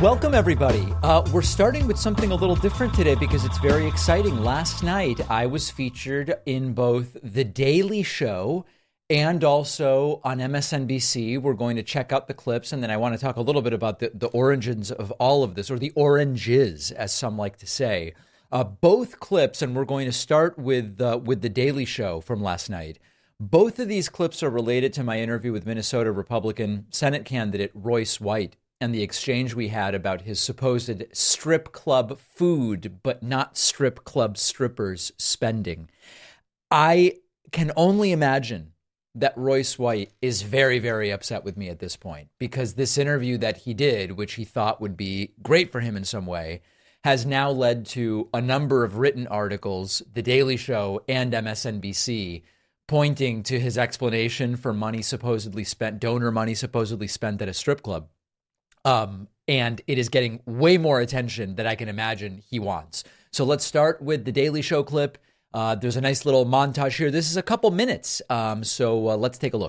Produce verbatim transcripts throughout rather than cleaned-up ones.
Welcome, everybody. Uh, we're starting with something a little different today because it's very exciting. Last night, I was featured in both The Daily Show and also on M S N B C. We're going to check out the clips, and then I want to talk a little bit about the, the origins of all of this, or the oranges, as some like to say. Uh, both clips, and we're going to start with uh, with The Daily Show from last night. Both of these clips are related to my interview with Minnesota Republican Senate candidate Royce White and the exchange we had about his supposed strip club food, but not strip club strippers spending. I can only imagine that Royce White is very, very upset with me at this point, because this interview that he did, which he thought would be great for him in some way, has now led to a number of written articles, The Daily Show and M S N B C, pointing to his explanation for money supposedly spent, donor money supposedly spent at a strip club. Um, and it is getting way more attention than I can imagine he wants. So let's start with the Daily Show clip. Uh, there's a nice little montage here. This is a couple minutes, um, so uh, let's take a look.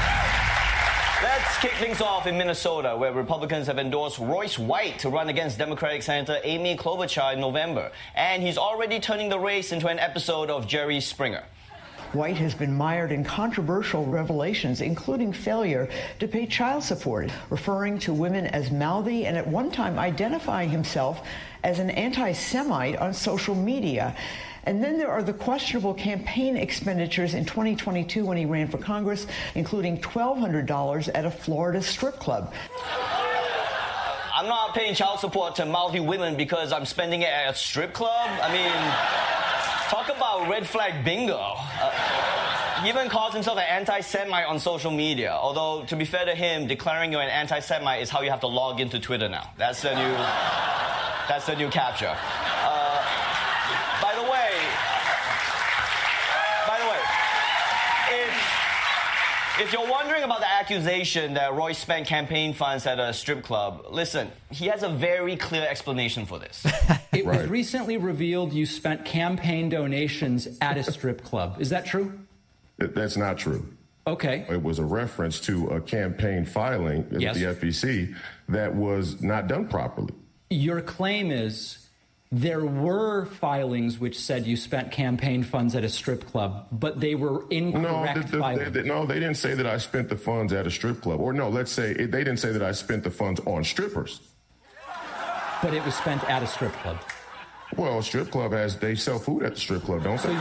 Let's kick things off in Minnesota, where Republicans have endorsed Royce White to run against Democratic Senator Amy Klobuchar in November. And he's already turning the race into an episode of Jerry Springer. White has been mired in controversial revelations, including failure to pay child support, referring to women as mouthy, and at one time identifying himself as an anti-Semite on social media. And then there are the questionable campaign expenditures in twenty twenty-two when he ran for Congress, including twelve hundred dollars at a Florida strip club. I'm not paying child support to mouthy women because I'm spending it at a strip club. I mean, talk about red flag bingo. Uh, he even calls himself an anti-Semite on social media. Although, to be fair to him, declaring you're an anti-Semite is how you have to log into Twitter now. That's the new, that's the new capture. Uh, by the way, by the way, if if you're wondering about the accusation that Royce spent campaign funds at a strip club, listen, he has a very clear explanation for this. It was right. recently revealed you spent campaign donations at a strip club. Is that true? That's not true. Okay. It was a reference to a campaign filing at yes. the F E C that was not done properly. Your claim is there were filings which said you spent campaign funds at a strip club, but they were incorrect no, the, the, filings. They, no, they didn't say that I spent the funds at a strip club. Or no, let's say it, they didn't say that I spent the funds on strippers. But it was spent at a strip club. Well, a strip club has, they sell food at the strip club, don't so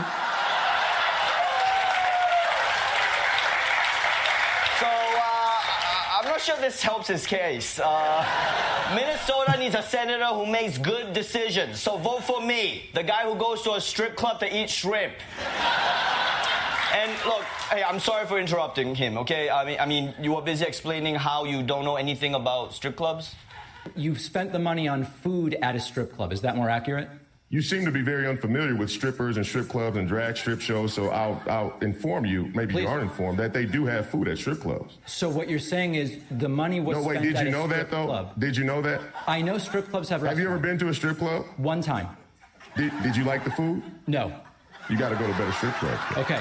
they? You, So, uh, I'm not sure this helps his case. Uh, Minnesota needs a senator who makes good decisions. So vote for me, the guy who goes to a strip club to eat shrimp. And look, hey, I'm sorry for interrupting him, okay? I mean, I mean, you were busy explaining how you don't know anything about strip clubs. You've spent the money on food at a strip club. Is that more accurate? You seem to be very unfamiliar with strippers and strip clubs and drag strip shows, so I'll, I'll inform you, maybe Please. you aren't informed, that they do have food at strip clubs. So what you're saying is the money was no, wait, spent did at you a know strip that, though? club. Did you know that? I know strip clubs have restaurants. Have you ever been to a strip club? One time. Did, did you like the food? No. You got to go to better strip clubs. Okay.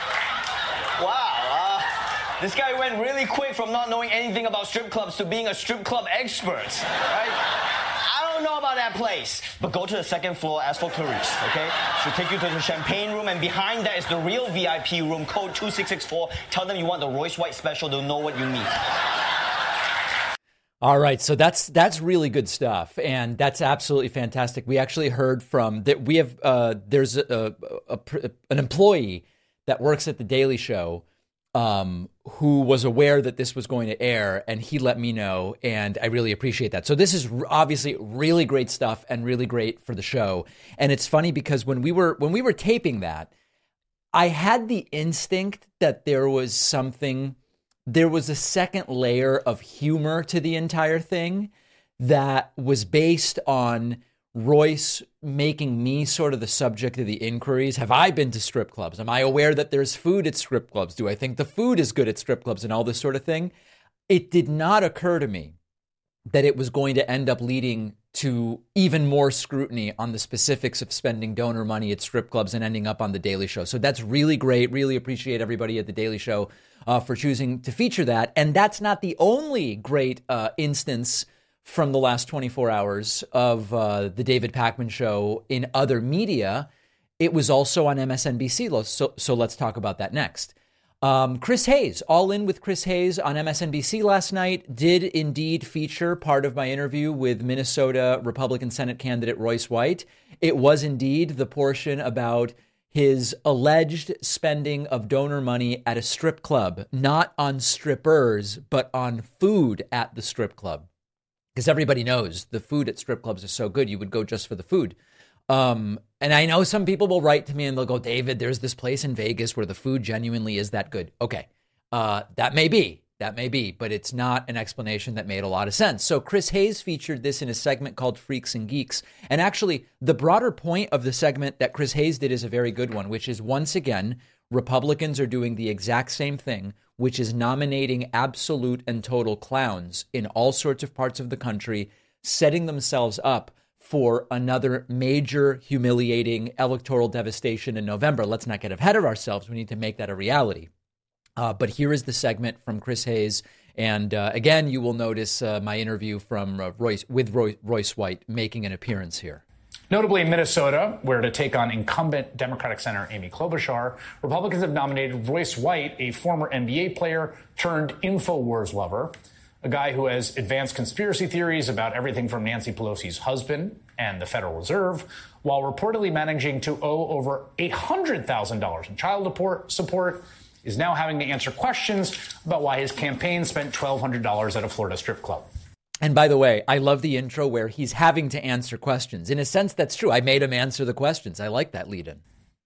Wow, uh, this guy went really quick from not knowing anything about strip clubs to being a strip club expert, right? I don't know about that place, but go to the second floor, ask for Clarice, okay? She'll take you to the champagne room, and behind that is the real V I P room, code two six six four. Tell them you want the Royce White special, they'll know what you need. All right, so that's that's really good stuff, and that's absolutely fantastic. We actually heard from that we have uh, there's a, a, a, an employee that works at the Daily Show um, who was aware that this was going to air, and he let me know, and I really appreciate that. So this is obviously really great stuff and really great for the show. And it's funny because when we were when we were taping that, I had the instinct that there was something. There was a second layer of humor to the entire thing that was based on Royce making me sort of the subject of the inquiries. Have I been to strip clubs? Am I aware that there's food at strip clubs? Do I think the food is good at strip clubs and all this sort of thing? It did not occur to me that it was going to end up leading to even more scrutiny on the specifics of spending donor money at strip clubs and ending up on The Daily Show. So that's really great. Really appreciate everybody at The Daily Show uh, for choosing to feature that. And that's not the only great uh, instance from the last twenty-four hours of uh, the David Pakman Show in other media, it was also on M S N B C. So, so let's talk about that next. Um, Chris Hayes, All In with Chris Hayes on M S N B C last night, did indeed feature part of my interview with Minnesota Republican Senate candidate Royce White. It was indeed the portion about his alleged spending of donor money at a strip club, not on strippers, but on food at the strip club. Because everybody knows the food at strip clubs is so good, you would go just for the food. Um, and I know some people will write to me and they'll go, David, there's this place in Vegas where the food genuinely is that good. Okay, uh, that may be, that may be, but it's not an explanation that made a lot of sense. So Chris Hayes featured this in a segment called Freaks and Geeks. And actually, the broader point of the segment that Chris Hayes did is a very good one, which is, once again, Republicans are doing the exact same thing, which is nominating absolute and total clowns in all sorts of parts of the country, setting themselves up for another major humiliating electoral devastation in November. Let's not get ahead of ourselves. We need to make that a reality. Uh, but here is the segment from Chris Hayes. And uh, again, you will notice uh, my interview from uh, Royce with Roy, Royce White making an appearance here. Notably in Minnesota, where to take on incumbent Democratic Senator Amy Klobuchar, Republicans have nominated Royce White, a former N B A player turned InfoWars lover, a guy who has advanced conspiracy theories about everything from Nancy Pelosi's husband and the Federal Reserve, while reportedly managing to owe over eight hundred thousand dollars in child support, is now having to answer questions about why his campaign spent twelve hundred dollars at a Florida strip club. And by the way, I love the intro where he's having to answer questions. In a sense, that's true. I made him answer the questions. I like that lead-in.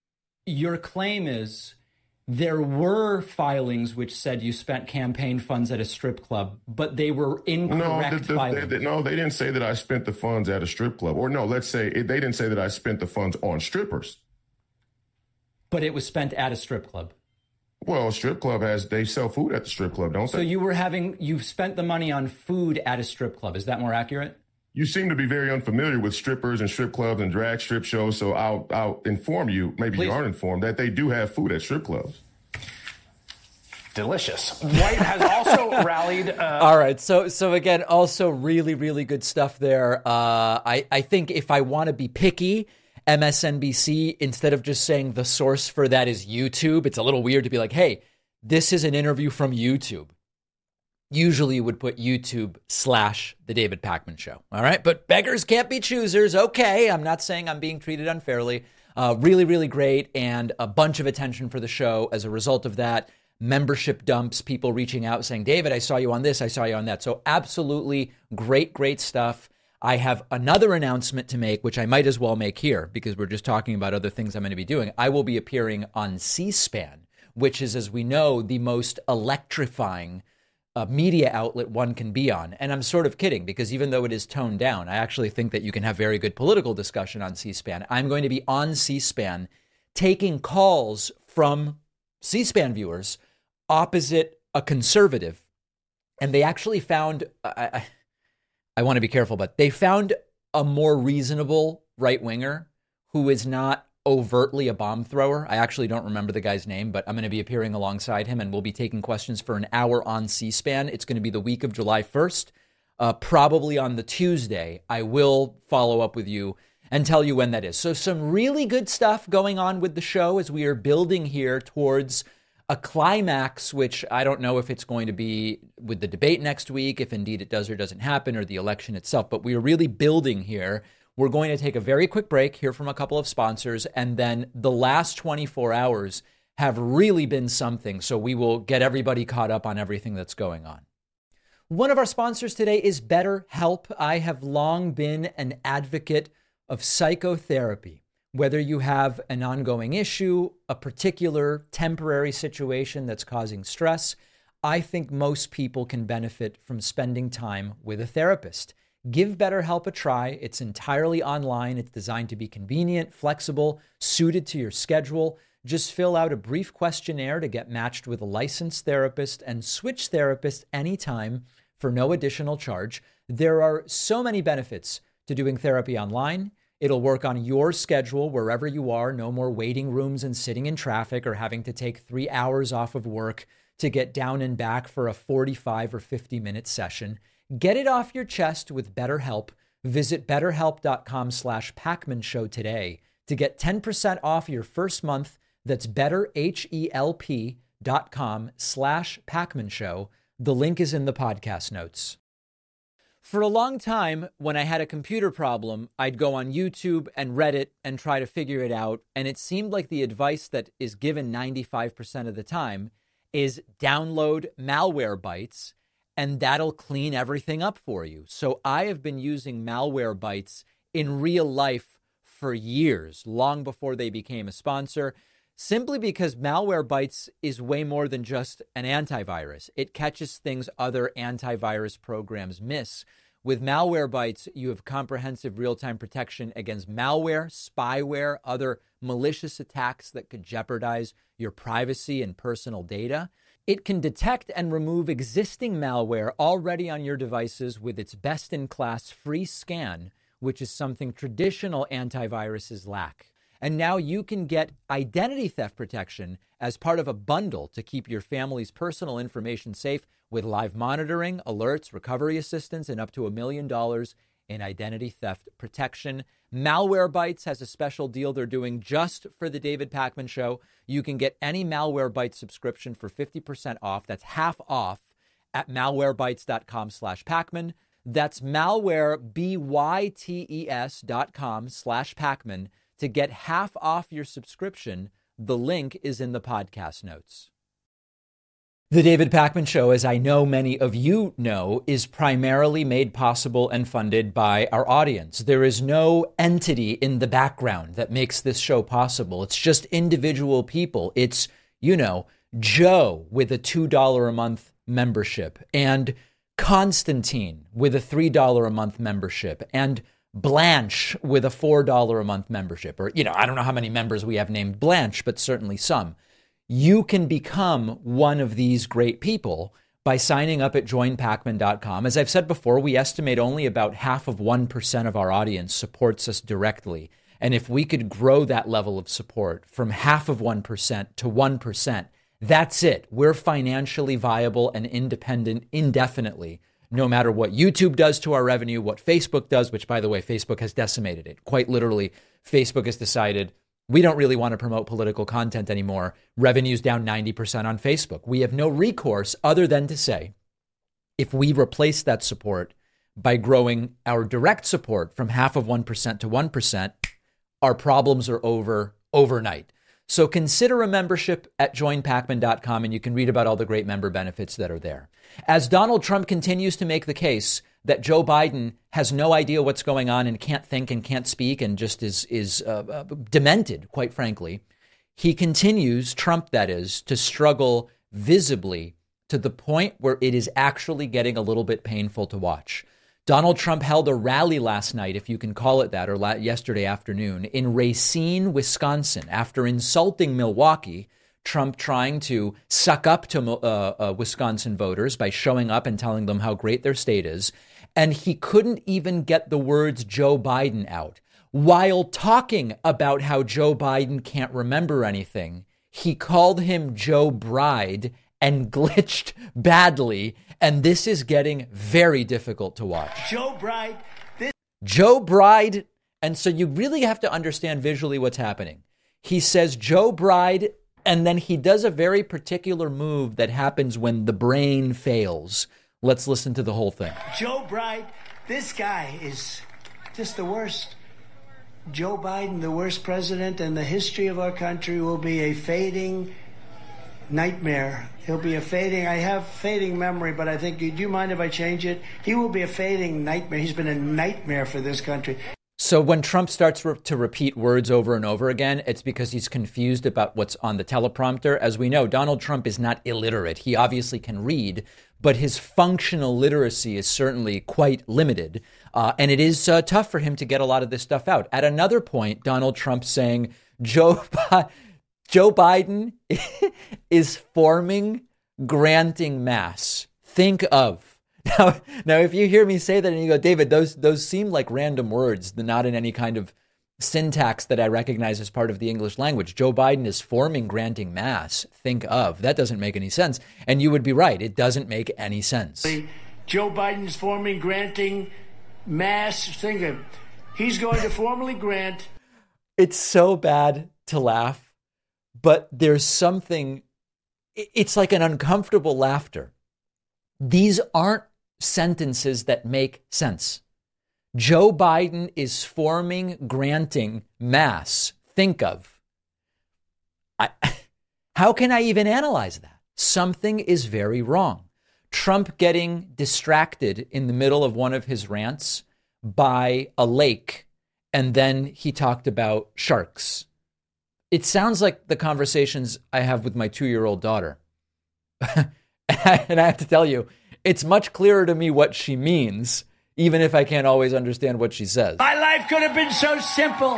Your claim is there were filings which said you spent campaign funds at a strip club, but they were incorrect no, the, the, filings. They, they, no, they didn't say that I spent the funds at a strip club. Or no, let's say they didn't say that I spent the funds on strippers. But it was spent at a strip club. Well, a strip club has, they sell food at the strip club, don't so they? So you were having, you spent the money on food at a strip club. Is that more accurate? You seem to be very unfamiliar with strippers and strip clubs and drag strip shows. So I'll, I'll inform you, maybe Please. You aren't informed, that they do have food at strip clubs. Delicious. White has also rallied. Uh... All right. So, so again, also really, really good stuff there. Uh, I, I think if I want to be picky, M S N B C, instead of just saying the source for that is YouTube, it's a little weird to be like, hey, this is an interview from YouTube. Usually you would put YouTube slash the David Pakman Show. All right. But beggars can't be choosers. Okay. I'm not saying I'm being treated unfairly. Uh, really, really great. And a bunch of attention for the show as a result of that. Membership dumps, people reaching out saying, David, I saw you on this. I saw you on that. So absolutely great, great stuff. I have another announcement to make, which I might as well make here because we're just talking about other things I'm going to be doing. I will be appearing on C-SPAN, which is, as we know, the most electrifying uh, media outlet one can be on. And I'm sort of kidding because even though it is toned down, I actually think that you can have very good political discussion on C-SPAN. I'm going to be on C-SPAN taking calls from C-SPAN viewers opposite a conservative. And they actually found... I, I, I want to be careful, but they found a more reasonable right-winger who is not overtly a bomb thrower. I actually don't remember the guy's name, but I'm going to be appearing alongside him, and we'll be taking questions for an hour on C-SPAN. It's going to be the week of July first. Uh, probably on the Tuesday, I will follow up with you and tell you when that is. So some really good stuff going on with the show as we are building here towards a climax, which I don't know if it's going to be with the debate next week, if indeed it does or doesn't happen, or the election itself. But we are really building here. We're going to take a very quick break, hear from a couple of sponsors, and then the last twenty-four hours have really been something. So we will get everybody caught up on everything that's going on. One of our sponsors today is BetterHelp. I have long been an advocate of psychotherapy. Whether you have an ongoing issue, a particular temporary situation that's causing stress, I think most people can benefit from spending time with a therapist. Give BetterHelp a try. It's entirely online. It's designed to be convenient, flexible, suited to your schedule. Just fill out a brief questionnaire to get matched with a licensed therapist and switch therapists anytime for no additional charge. There are so many benefits to doing therapy online. It'll work on your schedule wherever you are. No more waiting rooms and sitting in traffic or having to take three hours off of work to get down and back for a forty-five or fifty minute session. Get it off your chest with BetterHelp. Visit betterhelp.com slash Pacman Show today to get ten percent off your first month. That's betterhelp.com slash Pacman Show. The link is in the podcast notes. For a long time, when I had a computer problem, I'd go on YouTube and Reddit and try to figure it out. And it seemed like the advice that is given ninety-five percent of the time is download Malwarebytes, and that'll clean everything up for you. So I have been using Malwarebytes in real life for years, long before they became a sponsor, simply because Malwarebytes is way more than just an antivirus. It catches things other antivirus programs miss. With Malwarebytes, you have comprehensive real-time protection against malware, spyware, other malicious attacks that could jeopardize your privacy and personal data. It can detect and remove existing malware already on your devices with its best-in-class free scan, which is something traditional antiviruses lack. And now you can get identity theft protection as part of a bundle to keep your family's personal information safe with live monitoring, alerts, recovery assistance, and up to a million dollars in identity theft protection. Malwarebytes has a special deal they're doing just for the David Pacman Show. You can get any Malwarebytes subscription for fifty percent off. That's half off at malwarebytes.com slash Pacman. That's malware, B Y T E S dot com slash Pacman to get half off your subscription. The link is in the podcast notes. The David Pacman Show, as I know many of you know, is primarily made possible and funded by our audience. There is no entity in the background that makes this show possible. It's just individual people. It's, you know, Joe with a two dollars a month membership, and Constantine with a three dollars a month membership, and Blanche with a four dollars a month membership. Or, you know, I don't know how many members we have named Blanche, but certainly some. You can become one of these great people by signing up at join pacman dot com. As I've said before, we estimate only about half of one percent of our audience supports us directly. And if we could grow that level of support from half of one percent to one percent, that's it. We're financially viable and independent indefinitely, no matter what YouTube does to our revenue, what Facebook does, which, by the way, Facebook has decimated it. Quite literally, Facebook has decided, we don't really want to promote political content anymore. Revenue's down ninety percent on Facebook. We have no recourse other than to say, if we replace that support by growing our direct support from half of one percent to one percent, our problems are over overnight. So consider a membership at join pacman dot com, and you can read about all the great member benefits that are there. As Donald Trump continues to make the case that Joe Biden has no idea what's going on and can't think and can't speak and just is is uh, uh, demented, quite frankly, he continues, Trump that is, to struggle visibly to the point where it is actually getting a little bit painful to watch. Donald Trump held a rally last night, if you can call it that, or la- yesterday afternoon, in Racine, Wisconsin, after insulting Milwaukee. Trump trying to suck up to uh, uh, Wisconsin voters by showing up and telling them how great their state is. And he couldn't even get the words Joe Biden out. While talking about how Joe Biden can't remember anything, he called him Joe Bride and glitched badly. And this is getting very difficult to watch. Joe Bride. This- Joe Bride. And so you really have to understand visually what's happening. He says Joe Bride, and then he does a very particular move that happens when the brain fails. Let's listen to the whole thing. Joe Bride, this guy is just the worst. Joe Biden, the worst president in the history of our country, will be a fading nightmare. He'll be a fading, I have fading memory, but I think, do you mind if I change it? He will be a fading nightmare. He's been a nightmare for this country. So when Trump starts re- to repeat words over and over again, it's because he's confused about what's on the teleprompter. As we know, Donald Trump is not illiterate. He obviously can read, but his functional literacy is certainly quite limited. Uh, and it is uh, tough for him to get a lot of this stuff out. At another point, Donald Trump saying, Joe, Bi- Joe Biden is forming granting mass. Think of. Now, now, if you hear me say that and you go, David, those those seem like random words, not in any kind of syntax that I recognize as part of the English language. Joe Biden is forming granting mass. Think of. That doesn't make any sense. And you would be right. It doesn't make any sense. Joe Biden's forming, granting mass. Think of it. He's going to formally grant. It's so bad to laugh, but there's something, it's like an uncomfortable laughter. These aren't sentences that make sense. Joe Biden is forming, granting mass. Think of. I, how can I even analyze that? Something is very wrong. Trump getting distracted in the middle of one of his rants by a lake, and then he talked about sharks. It sounds like the conversations I have with my two-year-old daughter. And I have to tell you, it's much clearer to me what she means, even if I can't always understand what she says. My life could have been so simple.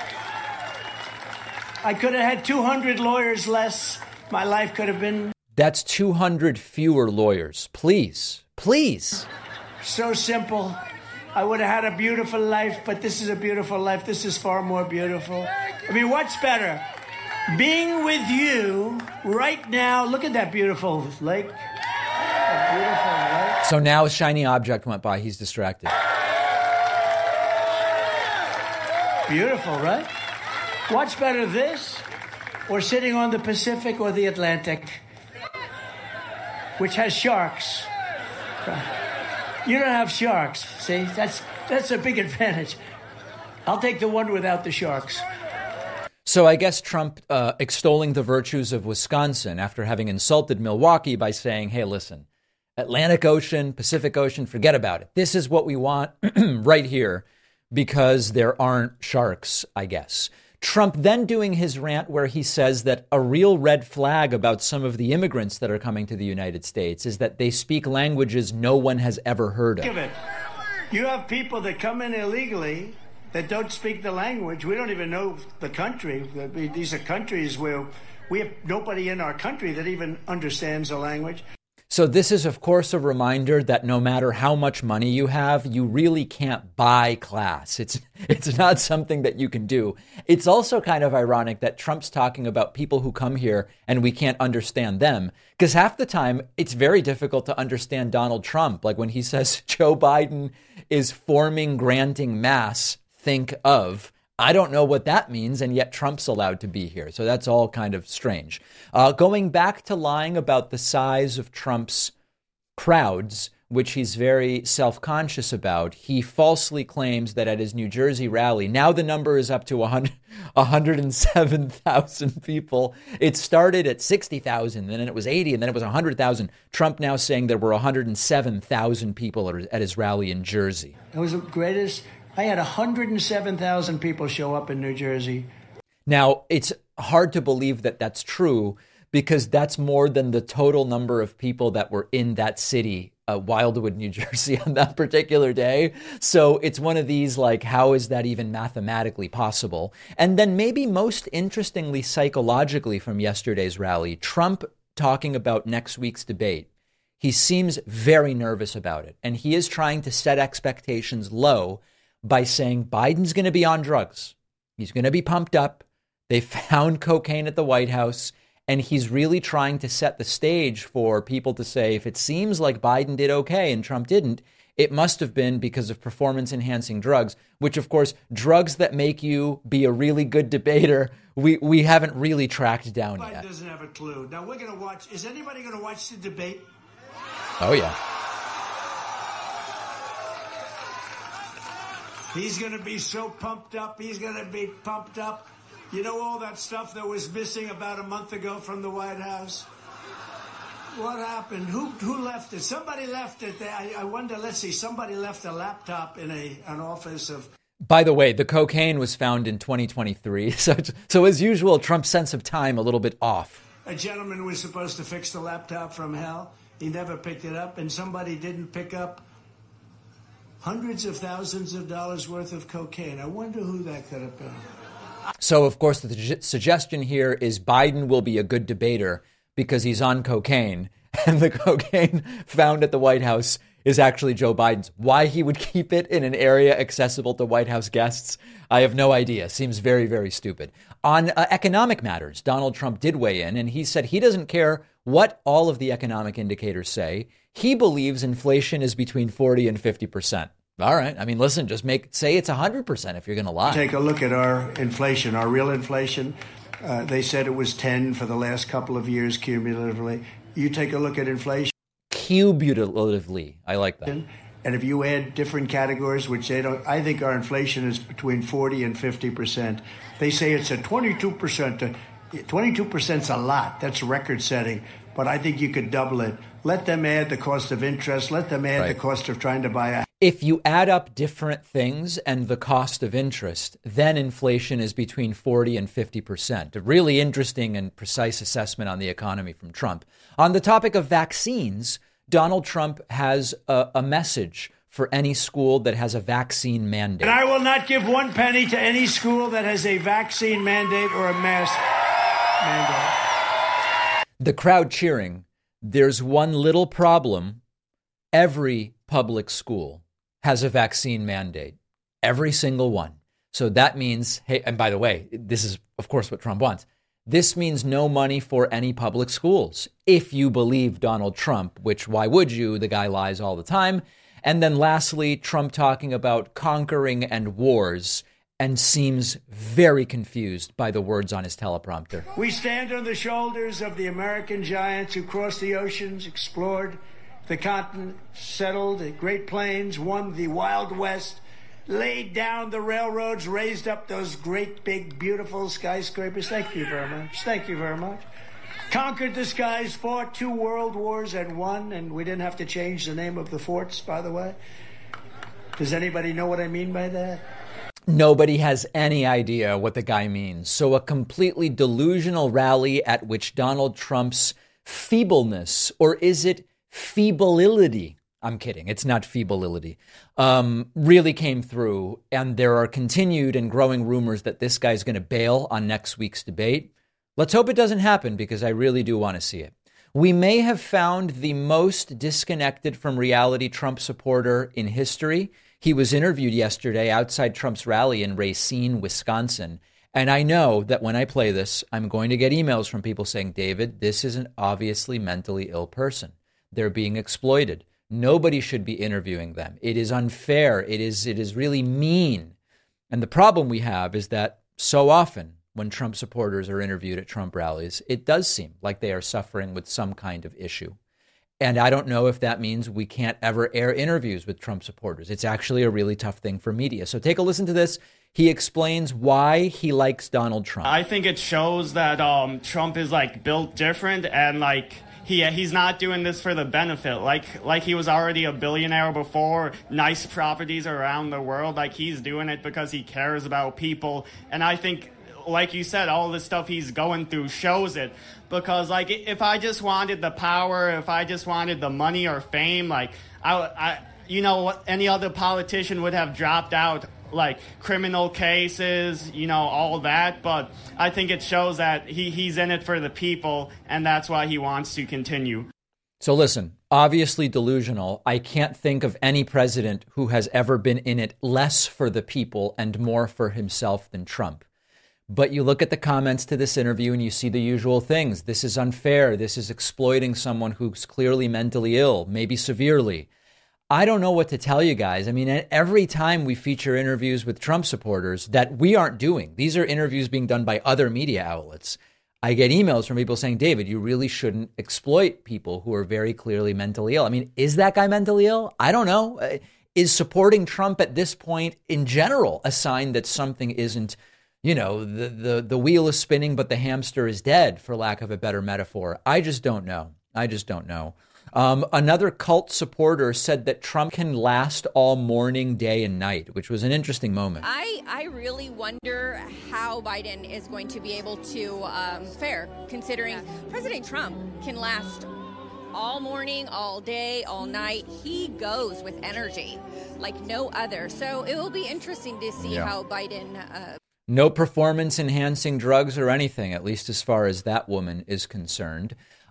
I could have had two hundred lawyers less. My life could have been... That's two hundred fewer lawyers. Please, please. So simple. I would have had a beautiful life, but this is a beautiful life. This is far more beautiful. I mean, what's better? Being with you right now. Look at that beautiful lake. That beautiful lake. So now a shiny object went by. He's distracted. Beautiful, right? What's better, this or sitting on the Pacific or the Atlantic, which has sharks? Right. You don't have sharks. See, that's that's a big advantage. I'll take the one without the sharks. So I guess Trump uh, extolling the virtues of Wisconsin after having insulted Milwaukee by saying, hey, listen, Atlantic Ocean, Pacific Ocean, forget about it. This is what we want right here because there aren't sharks, I guess. Trump then doing his rant where he says that a real red flag about some of the immigrants that are coming to the United States is that they speak languages no one has ever heard of. Give it. You have people that come in illegally that don't speak the language. We don't even know the country. These are countries where we have nobody in our country that even understands the language. So this is, of course, a reminder that no matter how much money you have, you really can't buy class. It's it's not something that you can do. It's also kind of ironic that Trump's talking about people who come here and we can't understand them, because half the time it's very difficult to understand Donald Trump. Like when he says Joe Biden is forming, granting mass, think of. I don't know what that means, and yet Trump's allowed to be here. So that's all kind of strange. Uh, going back to lying about the size of Trump's crowds, which he's very self-conscious about, he falsely claims that at his New Jersey rally, now the number is up to one hundred seven thousand people. It started at sixty thousand, then it was eighty, and then it was one hundred thousand. Trump now saying there were one hundred seven thousand people at his rally in Jersey. It was the greatest... I had one hundred seven thousand people show up in New Jersey. Now, it's hard to believe that that's true because that's more than the total number of people that were in that city, uh, Wildwood, New Jersey, on that particular day. So it's one of these, like, how is that even mathematically possible? And then maybe most interestingly, psychologically from yesterday's rally, Trump talking about next week's debate. He seems very nervous about it, and he is trying to set expectations low by saying Biden's going to be on drugs. He's going to be pumped up. They found cocaine at the White House. And he's really trying to set the stage for people to say, if it seems like Biden did okay and Trump didn't, it must have been because of performance-enhancing drugs, which, of course, drugs that make you be a really good debater, we, we haven't really tracked down Biden yet. doesn't have a clue. Now, we're going to watch. Is anybody going to watch the debate? Oh, yeah. He's going to be so pumped up. He's going to be pumped up. You know all that stuff that was missing about a month ago from the White House? What happened? Who who left it? Somebody left it. I, I wonder, let's see, somebody left a laptop in a an office of... By the way, the cocaine was found in twenty twenty-three. So, so as usual, Trump's sense of time a little bit off. A gentleman was supposed to fix the laptop from hell. He never picked it up, and somebody didn't pick up hundreds of thousands of dollars worth of cocaine. I wonder who that could have been. So, of course, the suggestion here is Biden will be a good debater because he's on cocaine. And the cocaine found at the White House is actually Joe Biden's. Why he would keep it in an area accessible to White House guests, I have no idea. Seems very, very stupid. On uh, economic matters, Donald Trump did weigh in, and he said he doesn't care what all of the economic indicators say. He believes inflation is between forty and fifty percent. All right. I mean, listen, just make say it's one hundred percent if you're going to lie. Take a look at our inflation, our real inflation. Uh, they said it was ten for the last couple of years cumulatively. You take a look at inflation. Cumulatively. I like that. And if you add different categories, which they don't, I think our inflation is between forty and fifty percent. They say it's a twenty-two percent. twenty-two percent is a lot. That's record setting. But I think you could double it. Let them add the cost of interest. Let them add right. the cost of trying to buy a. If you add up different things and the cost of interest, then inflation is between forty and fifty percent. A really interesting and precise assessment on the economy from Trump. On the topic of vaccines, Donald Trump has a, a message for any school that has a vaccine mandate. And I will not give one penny to any school that has a vaccine mandate or a mask mandate. The crowd cheering. There's one little problem. Every public school has a vaccine mandate. Every single one. So that means, hey, and by the way, this is, of course, what Trump wants. This means no money for any public schools. If you believe Donald Trump, which why would you? The guy lies all the time. And then lastly, Trump talking about conquering and wars and seems very confused by the words on his teleprompter. We stand on the shoulders of the American giants who crossed the oceans, explored the continent, settled the Great Plains, won the Wild West, laid down the railroads, raised up those great, big, beautiful skyscrapers. Thank you very much. Thank you very much. Conquered the skies, fought two world wars and won, and we didn't have to change the name of the forts, by the way. Does anybody know what I mean by that? Nobody has any idea what the guy means. So a completely delusional rally at which Donald Trump's feebleness, or is it feebility? I'm kidding. It's not feebility. Um, really came through. And there are continued and growing rumors that this guy's going to bail on next week's debate. Let's hope it doesn't happen because I really do want to see it. We may have found the most disconnected from reality Trump supporter in history. He was interviewed yesterday outside Trump's rally in Racine, Wisconsin. And I know that when I play this, I'm going to get emails from people saying, David, this is an obviously mentally ill person. They're being exploited. Nobody should be interviewing them. It is unfair. It is it is really mean. And the problem we have is that so often when Trump supporters are interviewed at Trump rallies, it does seem like they are suffering with some kind of issue. And I don't know if that means we can't ever air interviews with Trump supporters. It's actually a really tough thing for media. So take a listen to this. He explains why he likes Donald Trump. I think it shows that um, Trump is like built different and like he he's not doing this for the benefit. Like like he was already a billionaire before, nice properties around the world. Like he's doing it because he cares about people. And I think, like you said, all the stuff he's going through shows it. Because, like, if I just wanted the power, if I just wanted the money or fame, like, I, I you know, any other politician would have dropped out, like, criminal cases, you know, all that. But I think it shows that he, he's in it for the people, and that's why he wants to continue. So listen, obviously delusional. I can't think of any president who has ever been in it less for the people and more for himself than Trump. But you look at the comments to this interview and you see the usual things. This is unfair. This is exploiting someone who's clearly mentally ill, maybe severely. I don't know what to tell you guys. I mean, every time we feature interviews with Trump supporters that we aren't doing, these are interviews being done by other media outlets. I get emails from people saying, David, you really shouldn't exploit people who are very clearly mentally ill. I mean, is that guy mentally ill? I don't know. Is supporting Trump at this point in general a sign that something isn't, you know, the, the, the wheel is spinning, but the hamster is dead, for lack of a better metaphor? I just don't know. I just don't know. Um, another cult supporter said that Trump can last all morning, day and night, which was an interesting moment. I, I really wonder how Biden is going to be able to um, fare, considering President Trump can last all morning, all day, all night. He goes with energy like no other. So it will be interesting to see yeah. how Biden... Uh, No performance-enhancing drugs or anything, at least as far as that woman is concerned.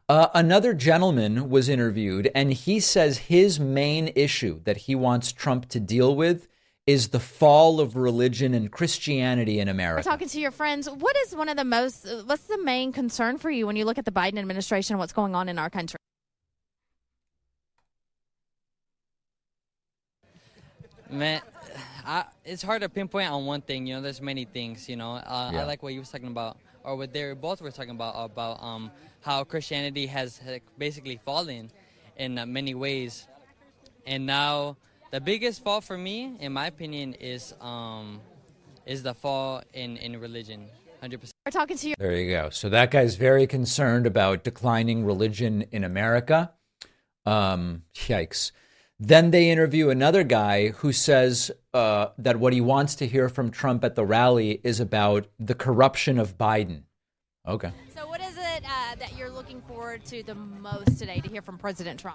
Uh, another gentleman was interviewed, and he says his main issue that he wants Trump to deal with is the fall of religion and Christianity in America. We're talking to your friends. What is one of the most, what's the main concern for you when you look at the Biden administration and what's going on in our country? Man, I, it's hard to pinpoint on one thing. You know, there's many things, you know. Uh, Yeah. I like what you were talking about, or what they both were talking about, about um, how Christianity has uh, basically fallen in uh, many ways. And now the biggest fall for me, in my opinion, is um, is the fall in, in religion, one hundred percent. We're talking to your... There you go. So that guy's very concerned about declining religion in America. Um, yikes. Then they interview another guy who says uh, that what he wants to hear from Trump at the rally is about the corruption of Biden. Okay. So what is it uh, that you're looking forward to the most today to hear from President Trump?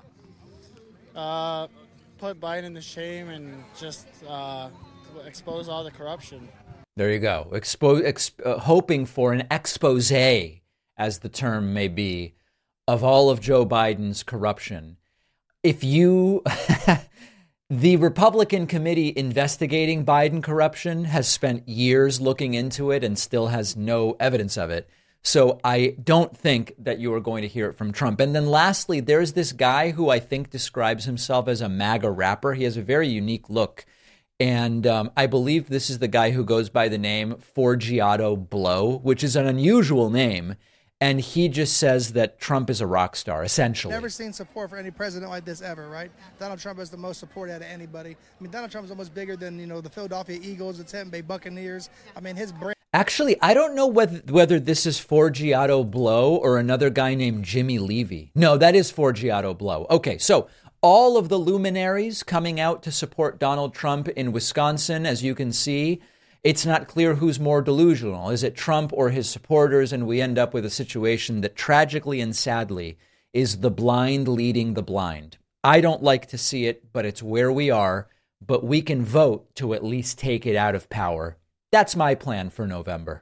Uh, put Biden to shame and just uh, expose all the corruption. There you go. Expo- exp- uh, hoping for an expose, as the term may be, of all of Joe Biden's corruption. If you, the Republican committee investigating Biden corruption has spent years looking into it and still has no evidence of it. So I don't think that you are going to hear it from Trump. And then lastly, there's this guy who I think describes himself as a MAGA rapper. He has a very unique look. And um, I believe this is the guy who goes by the name Forgiato Blow, which is an unusual name. And he just says that Trump is a rock star, essentially. Never seen support for any president like this ever, right? Donald Trump has the most support out of anybody. I mean, Donald Trump is almost bigger than, you know, the Philadelphia Eagles, the Tampa Bay Buccaneers. I mean, his brand. Actually, I don't know whether whether this is Forgiato Blow or another guy named Jimmy Levy. No, that is Forgiato Blow. Okay, so all of the luminaries coming out to support Donald Trump in Wisconsin, as you can see. It's not clear who's more delusional. Is it Trump or his supporters? And we end up with a situation that tragically and sadly is the blind leading the blind. I don't like to see it, but it's where we are. But we can vote to at least take it out of power. That's my plan for November.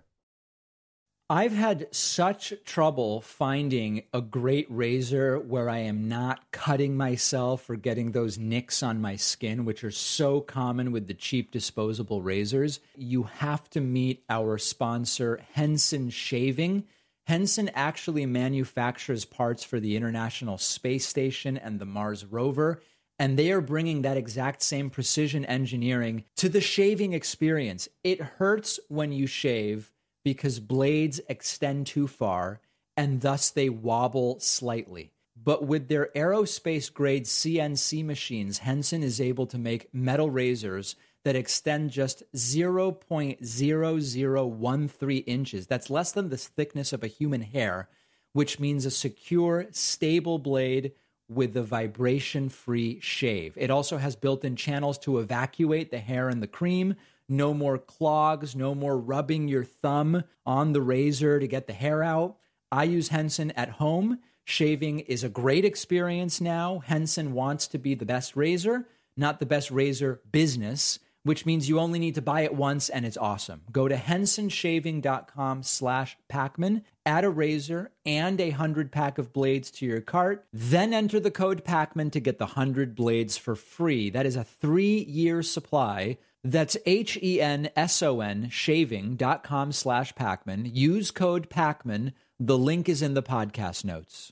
I've had such trouble finding a great razor where I am not cutting myself or getting those nicks on my skin, which are so common with the cheap disposable razors. You have to meet our sponsor, Henson Shaving. Henson actually manufactures parts for the International Space Station and the Mars rover, and they are bringing that exact same precision engineering to the shaving experience. It hurts when you shave because blades extend too far, and thus they wobble slightly. But with their aerospace-grade C N C machines, Henson is able to make metal razors that extend just zero point zero zero one three inches. That's less than the thickness of a human hair, which means a secure, stable blade with a vibration-free shave. It also has built-in channels to evacuate the hair and the cream. No more clogs, no more rubbing your thumb on the razor to get the hair out. I use Henson at home. Shaving is a great experience now. Henson wants to be the best razor, not the best razor business, which means you only need to buy it once and it's awesome. Go to hensonshaving.com slash Pacman, add a razor and a hundred pack of blades to your cart, then enter the code Pacman to get the hundred blades for free. That is a three-year supply. That's H-E-N-S-O-N shaving.com slash Pacman. Use code Pacman. The link is in the podcast notes.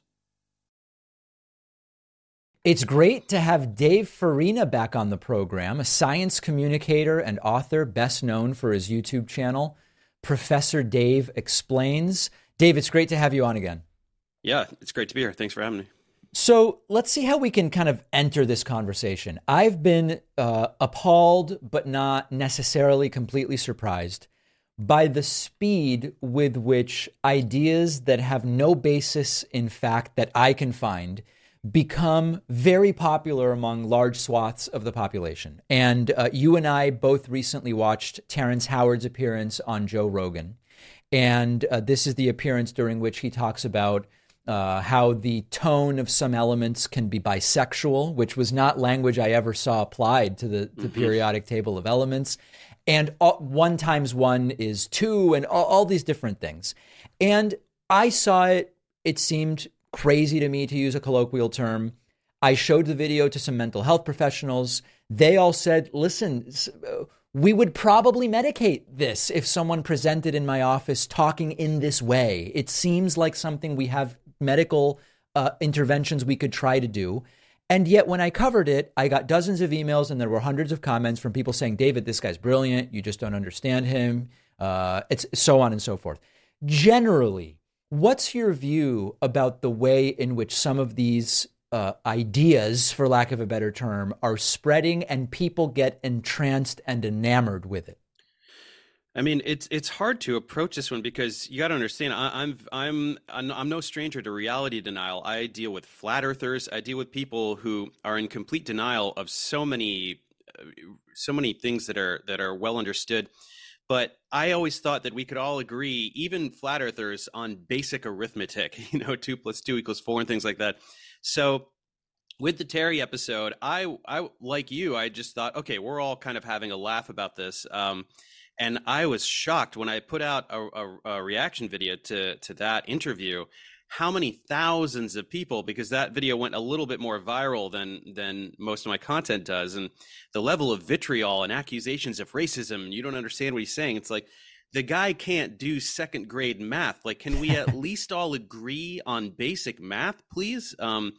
It's great to have Dave Farina back on the program, a science communicator and author best known for his YouTube channel, Professor Dave Explains. Dave, it's great to have you on again. Yeah, it's great to be here. Thanks for having me. So let's see how we can kind of enter this conversation. I've been uh, appalled, but not necessarily completely surprised by the speed with which ideas that have no basis in fact that I can find become very popular among large swaths of the population. And uh, you and I both recently watched Terrence Howard's appearance on Joe Rogan. And uh, this is the appearance during which he talks about Uh, how the tone of some elements can be bisexual, which was not language I ever saw applied to the, the mm-hmm. periodic table of elements. And all, one times one is two and all, all these different things. And I saw it, it seemed crazy to me, to use a colloquial term. I showed the video to some mental health professionals. They all said, listen, we would probably medicate this if someone presented in my office talking in this way. It seems like something we have medical uh, interventions we could try to do. And yet when I covered it, I got dozens of emails and there were hundreds of comments from people saying, David, this guy's brilliant. You just don't understand him. Uh, it's so on and so forth. Generally, what's your view about the way in which some of these uh, ideas, for lack of a better term, are spreading and people get entranced and enamored with it? I mean, it's it's hard to approach this one because you got to understand. I, I'm I'm I'm no stranger to reality denial. I deal with flat earthers. I deal with people who are in complete denial of so many uh, so many things that are that are well understood. But I always thought that we could all agree, even flat earthers, on basic arithmetic. You know, two plus two equals four and things like that. So with the Terry episode, I I like you, I just thought, okay, we're all kind of having a laugh about this. Um, And I was shocked when I put out a, a, a reaction video to, to that interview, how many thousands of people, because that video went a little bit more viral than than most of my content does. And the level of vitriol and accusations of racism, you don't understand what he's saying. It's like, the guy can't do second grade math. Like, can we at least all agree on basic math, please? Um,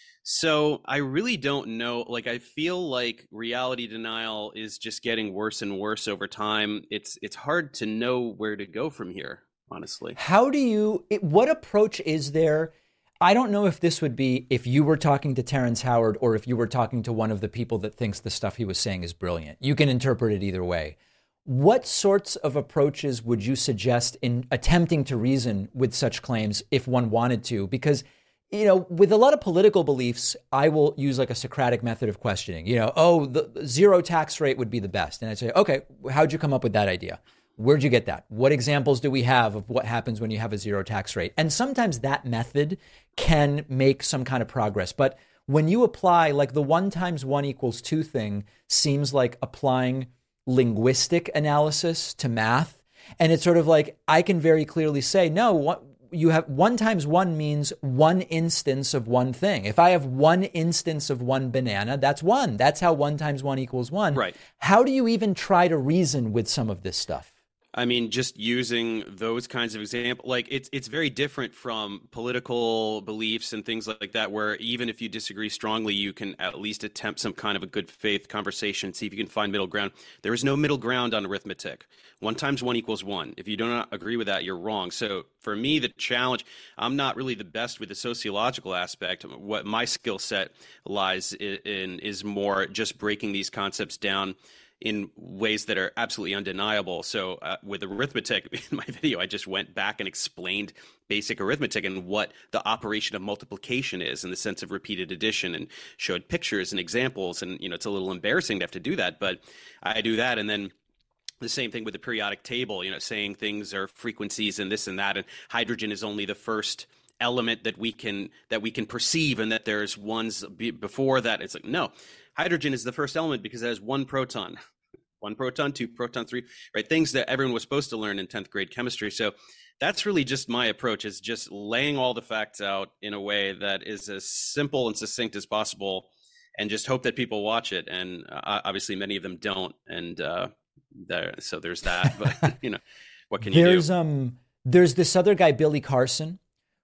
So I really don't know. Like, I feel like reality denial is just getting worse and worse over time. It's it's hard to know where to go from here, honestly. How do you, it, what approach is there? I don't know if this would be if you were talking to Terrence Howard or if you were talking to one of the people that thinks the stuff he was saying is brilliant. You can interpret it either way. What sorts of approaches would you suggest in attempting to reason with such claims if one wanted to? Because you know, with a lot of political beliefs, I will use like a Socratic method of questioning. You know, oh, the zero tax rate would be the best. And I'd say, okay, how'd you come up with that idea? Where'd you get that? What examples do we have of what happens when you have a zero tax rate? And sometimes that method can make some kind of progress. But when you apply, like the one times one equals two thing seems like applying linguistic analysis to math. And it's sort of like, I can very clearly say, no, what, you have one times one means one instance of one thing. If I have one instance of one banana, that's one. That's how one times one equals one. Right. How do you even try to reason with some of this stuff? I mean, just using those kinds of examples, like it's it's very different from political beliefs and things like that, where even if you disagree strongly, you can at least attempt some kind of a good faith conversation, see if you can find middle ground. There is no middle ground on arithmetic. One times one equals one. If you do not agree with that, you're wrong. So for me, the challenge, I'm not really the best with the sociological aspect. What my skill set lies in, in is more just breaking these concepts down in ways that are absolutely undeniable. So uh, with arithmetic, in my video, I just went back and explained basic arithmetic and what the operation of multiplication is in the sense of repeated addition, and showed pictures and examples. And, you know, it's a little embarrassing to have to do that, but I do that. And then the same thing with the periodic table, you know, saying things are frequencies and this and that, and hydrogen is only the first element that we can that we can perceive, and that there's ones be, before that. It's like, no, hydrogen is the first element because it has one proton. One proton, two proton, three, right? Things that everyone was supposed to learn in tenth grade chemistry. So that's really just my approach, is just laying all the facts out in a way that is as simple and succinct as possible, and just hope that people watch it. And uh, obviously many of them don't. And uh, there, so there's that, but you know, what can you there's, do? Um, there's this other guy, Billy Carson,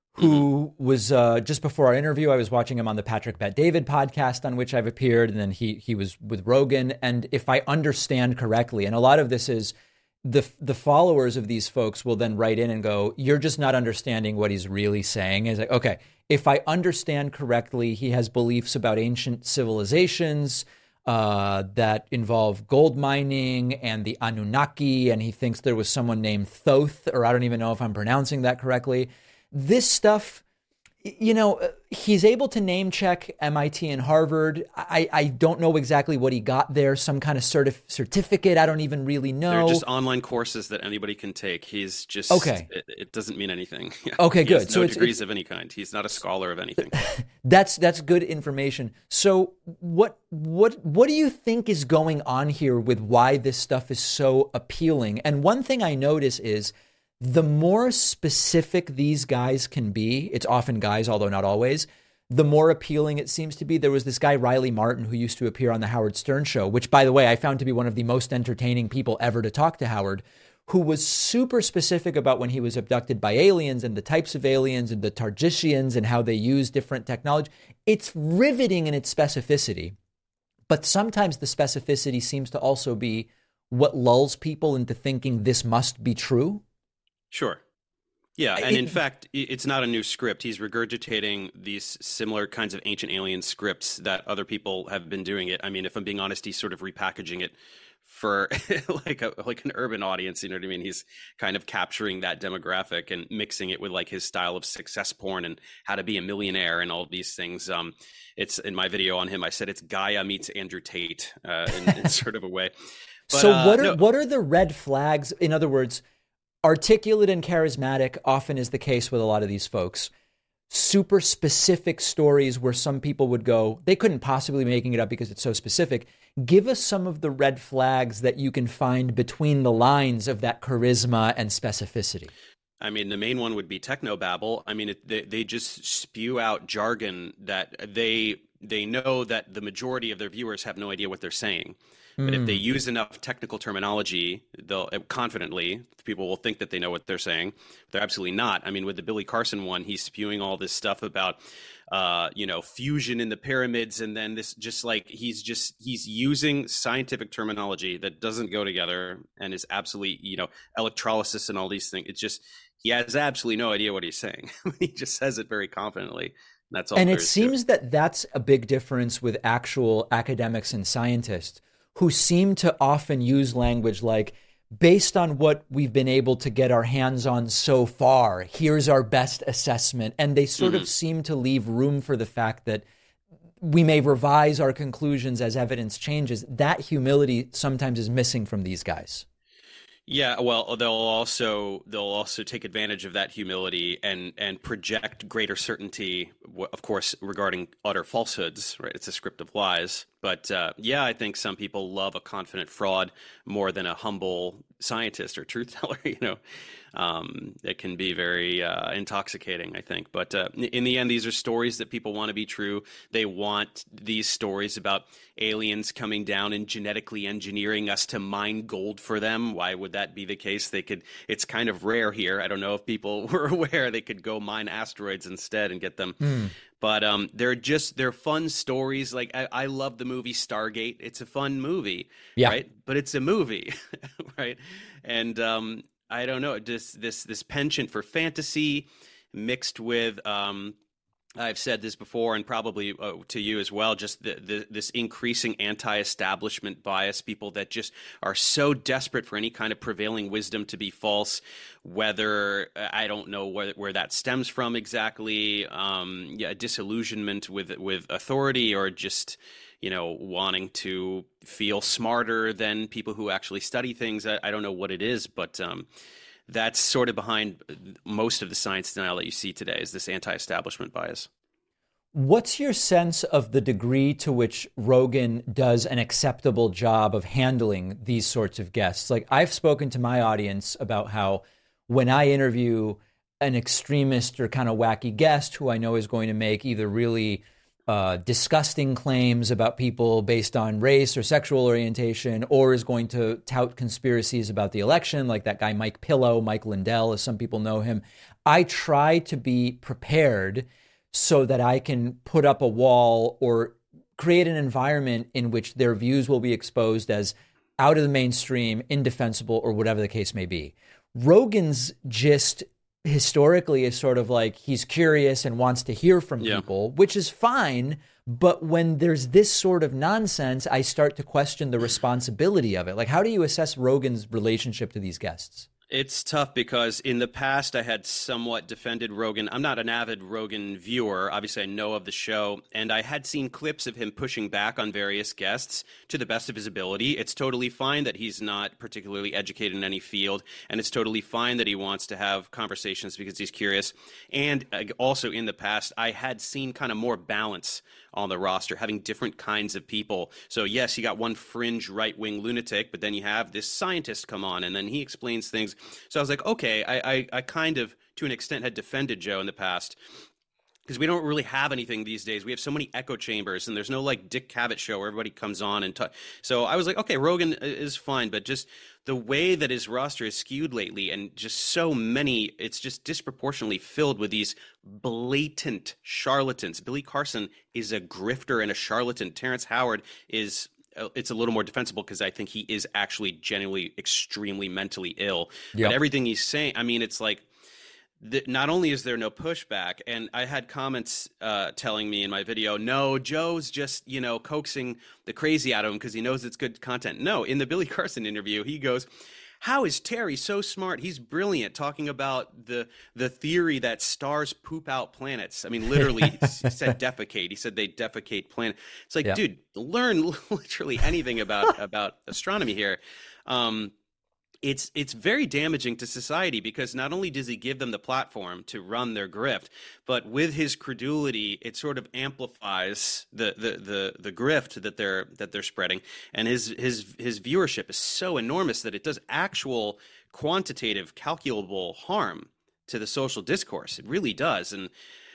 who mm-hmm. was uh, just before our interview, I was watching him on the Patrick Bet-David podcast on which I've appeared. And then he he was with Rogan. And if I understand correctly, and a lot of this is the the followers of these folks will then write in and go, you're just not understanding what he's really saying. It's like, okay, if I understand correctly, he has beliefs about ancient civilizations uh, that involve gold mining and the Anunnaki. And he thinks there was someone named Thoth, or I don't even know if I'm pronouncing that correctly. This stuff, you know, he's able to name check M I T and Harvard. I, I don't know exactly what he got there, some kind of certif- certificate. I don't even really know. They're just online courses that anybody can take. He's just, okay. it, it doesn't mean anything. Okay, he good. Has so no it's, degrees it's, of any kind. He's not a scholar of anything. That's that's good information. So what what what do you think is going on here with why this stuff is so appealing? And one thing I notice is the more specific these guys can be, it's often guys, although not always, the more appealing it seems to be. There was this guy, Riley Martin, who used to appear on the Howard Stern show, which, by the way, I found to be one of the most entertaining people ever to talk to Howard, who was super specific about when he was abducted by aliens and the types of aliens and the Targishians and how they use different technology. It's riveting in its specificity, but sometimes the specificity seems to also be what lulls people into thinking this must be true. Sure. Yeah, and It- in fact, i- it's not a new script. He's regurgitating these similar kinds of ancient alien scripts that other people have been doing it. I mean, if I'm being honest, he's sort of repackaging it for like a like an urban audience, you know what I mean? He's kind of capturing that demographic and mixing it with like his style of success porn and how to be a millionaire and all these things. Um, it's in my video on him, I said it's Gaia meets Andrew Tate uh, in, in sort of a way. But, so uh, what are no, what are the red flags? In other words, articulate and charismatic often is the case with a lot of these folks. Super specific stories where some people would go, they couldn't possibly be making it up because it's so specific. Give us some of the red flags that you can find between the lines of that charisma and specificity. I mean, the main one would be technobabble. I mean, it, they they just spew out jargon that they they know that the majority of their viewers have no idea what they're saying. But if they use enough technical terminology, they'll confidently, people will think that they know what they're saying. But they're absolutely not. I mean, with the Billy Carson one, he's spewing all this stuff about, uh, you know, fusion in the pyramids. And then this just like he's just he's using scientific terminology that doesn't go together and is absolutely, you know, electrolysis and all these things. It's just he has absolutely no idea what he's saying. He just says it very confidently. That's all. And there it is to seems that that's a big difference with actual academics and scientists who seem to often use language like, based on what we've been able to get our hands on so far, here's our best assessment. And they sort Mhm. of seem to leave room for the fact that we may revise our conclusions as evidence changes. That humility sometimes is missing from these guys. Yeah, well, they'll also they'll also take advantage of that humility and and project greater certainty, w- of course, regarding utter falsehoods. Right, it's a script of lies. But uh, yeah, I think some people love a confident fraud more than a humble scientist or truth teller. You know, um, it can be very uh, intoxicating, I think. But uh, in the end, these are stories that people want to be true. They want these stories about aliens coming down and genetically engineering us to mine gold for them. Why would that be the case? They could. It's kind of rare here. I don't know if people were aware they could go mine asteroids instead and get them. Mm. But um, they're just they're fun stories. Like I, I love the movie Stargate. It's a fun movie, Yeah. right? But it's a movie, right? And um, I don't know, just this this penchant for fantasy mixed with um, I've said this before, and probably uh, to you as well, just the, the, this increasing anti-establishment bias, people that just are so desperate for any kind of prevailing wisdom to be false, whether I don't know where, where that stems from exactly, um, yeah, disillusionment with with authority, or just, you know, wanting to feel smarter than people who actually study things. I, I don't know what it is, but um, that's sort of behind most of the science denial that you see today, is this anti-establishment bias. What's your sense of the degree to which Rogan does an acceptable job of handling these sorts of guests? Like, I've spoken to my audience about how when I interview an extremist or kind of wacky guest who I know is going to make either really uh, disgusting claims about people based on race or sexual orientation, or is going to tout conspiracies about the election, like that guy Mike Pillow, Mike Lindell, as some people know him, I try to be prepared so that I can put up a wall or create an environment in which their views will be exposed as out of the mainstream, indefensible, or whatever the case may be. Rogan's gist historically is sort of like he's curious and wants to hear from Yeah. people, which is fine. But when there's this sort of nonsense, I start to question the responsibility of it. Like, how do you assess Rogan's relationship to these guests? It's tough because in the past I had somewhat defended Rogan. I'm not an avid Rogan viewer. Obviously, I know of the show, and I had seen clips of him pushing back on various guests to the best of his ability. It's totally fine that he's not particularly educated in any field, and it's totally fine that he wants to have conversations because he's curious. And uh, also in the past, I had seen kind of more balance on the roster, having different kinds of people. So yes, you got one fringe right-wing lunatic, but then you have this scientist come on, and then he explains things So I was like, okay, I, I, I kind of, to an extent, had defended Joe in the past. Because we don't really have anything these days. We have so many echo chambers, and there's no like Dick Cavett show where everybody comes on and talk. So I was like, okay, Rogan is fine, but just the way that his roster is skewed lately, and just so many, it's just disproportionately filled with these blatant charlatans. Billy Carson is a grifter and a charlatan. Terrence Howard is. It's a little more defensible because I think he is actually genuinely extremely mentally ill. Yep. But everything he's saying, I mean, it's like. The, not only is there no pushback, and I had comments uh, telling me in my video, no, Joe's just, you know, coaxing the crazy out of him because he knows it's good content. No, in the Billy Carson interview, he goes, how is Terry so smart? He's brilliant, talking about the the theory that stars poop out planets. I mean, literally, he said defecate. He said they defecate planet. It's like, yeah. dude, learn literally anything about, about astronomy here. Um It's it's very damaging to society because not only does he give them the platform to run their grift, but with his credulity, it sort of amplifies the the the, the grift that they're that they're spreading, and his his his viewership is so enormous that it does actual quantitative, calculable harm to the social discourse. It really does, and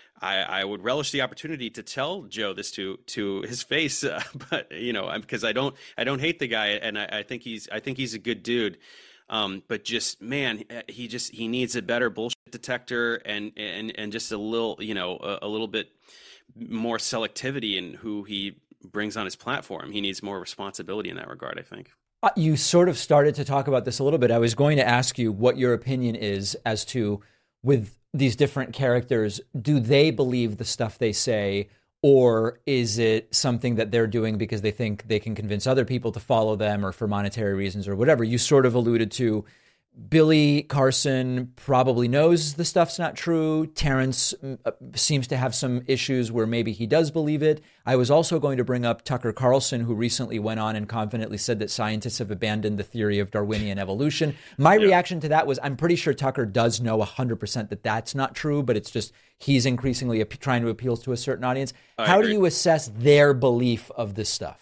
I, I would relish the opportunity to tell Joe this to to his face, uh, but you know, because I don't I don't hate the guy, and I, I think he's I think he's a good dude. Um, but just, man, he just, he needs a better bullshit detector and, and, and just a little, you know, a, a little bit more selectivity in who he brings on his platform. He needs more responsibility in that regard, I think. Uh, you sort of started to talk about this a little bit. I was going to ask you what your opinion is as to, with these different characters, do they believe the stuff they say? Or is it something that they're doing because they think they can convince other people to follow them or for monetary reasons or whatever? You sort of alluded to Billy Carson probably knows the stuff's not true. Terrence uh, seems to have some issues where maybe he does believe it. I was also going to bring up Tucker Carlson, who recently went on and confidently said that scientists have abandoned the theory of Darwinian evolution. My yeah. reaction to that was, I'm pretty sure Tucker does know one hundred percent that that's not true, but it's just he's increasingly ap- trying to appeal to a certain audience. I How agree. do you assess their belief of this stuff?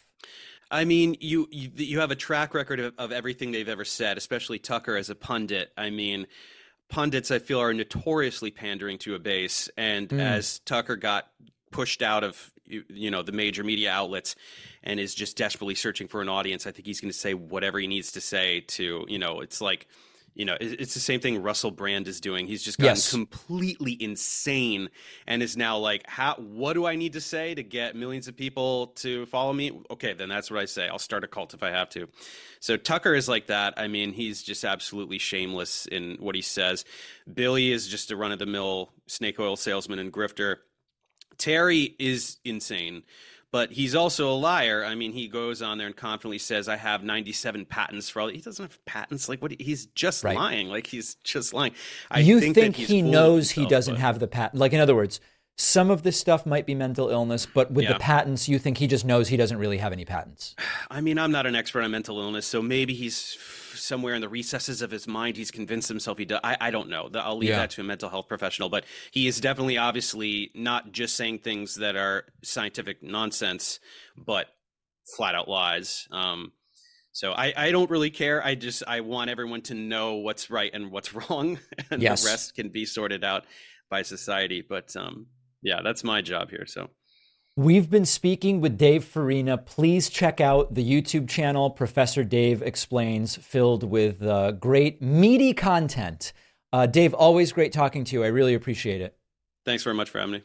I mean, you, you you have a track record of, of everything they've ever said, especially Tucker as a pundit. I mean, pundits, I feel, are notoriously pandering to a base. And mm. as Tucker got pushed out of, you, you know, the major media outlets and is just desperately searching for an audience, I think he's going to say whatever he needs to say to, you know, it's like, you know, it's the same thing Russell Brand is doing. He's just gotten yes. completely insane and is now like, how, what do I need to say to get millions of people to follow me? Okay, then that's what I say. I'll start a cult if I have to. So Tucker is like that. I mean, he's just absolutely shameless in what he says. Billy is just a run-of-the-mill snake oil salesman and grifter. Terry is insane. But he's also a liar. I mean, he goes on there and confidently says, I have ninety-seven patents for all. He doesn't have patents. Like, what? He's just right. lying. Like, he's just lying. I you think, think that he's he knows himself, he doesn't but... have the patent? Like, in other words, some of this stuff might be mental illness, but with yeah. the patents, you think he just knows he doesn't really have any patents? I mean, I'm not an expert on mental illness, so maybe he's somewhere in the recesses of his mind, he's convinced himself he does. I, I don't know. I'll leave yeah. that to a mental health professional. But he is definitely, obviously, not just saying things that are scientific nonsense, but flat out lies. Um, so I, I don't really care. I just I want everyone to know what's right and what's wrong, and yes. the rest can be sorted out by society. But um, yeah, that's my job here. So. We've been speaking with Dave Farina. Please check out the YouTube channel, Professor Dave Explains, filled with uh, great, meaty content. Uh, Dave, always great talking to you. I really appreciate it. Thanks very much for having me.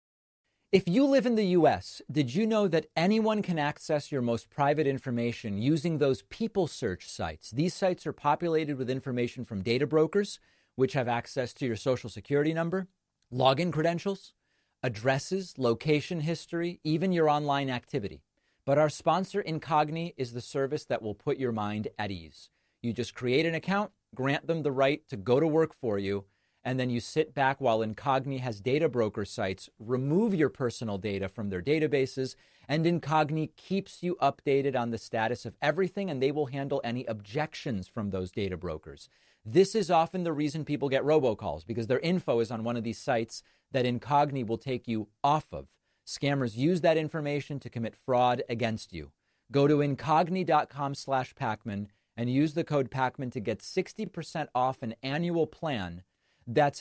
If you live in the U S, did you know that anyone can access your most private information using those people search sites? These sites are populated with information from data brokers, which have access to your social security number, login credentials, addresses, location history, even your online activity. But our sponsor, Incogni, is the service that will put your mind at ease. You just create an account, grant them the right to go to work for you, and then you sit back while Incogni has data broker sites remove your personal data from their databases, and Incogni keeps you updated on the status of everything, and they will handle any objections from those data brokers. This is often the reason people get robocalls, because their info is on one of these sites that Incogni will take you off of. Scammers use that information to commit fraud against you. Go to incogni.com slash Pacman and use the code Pacman to get sixty percent off an annual plan. That's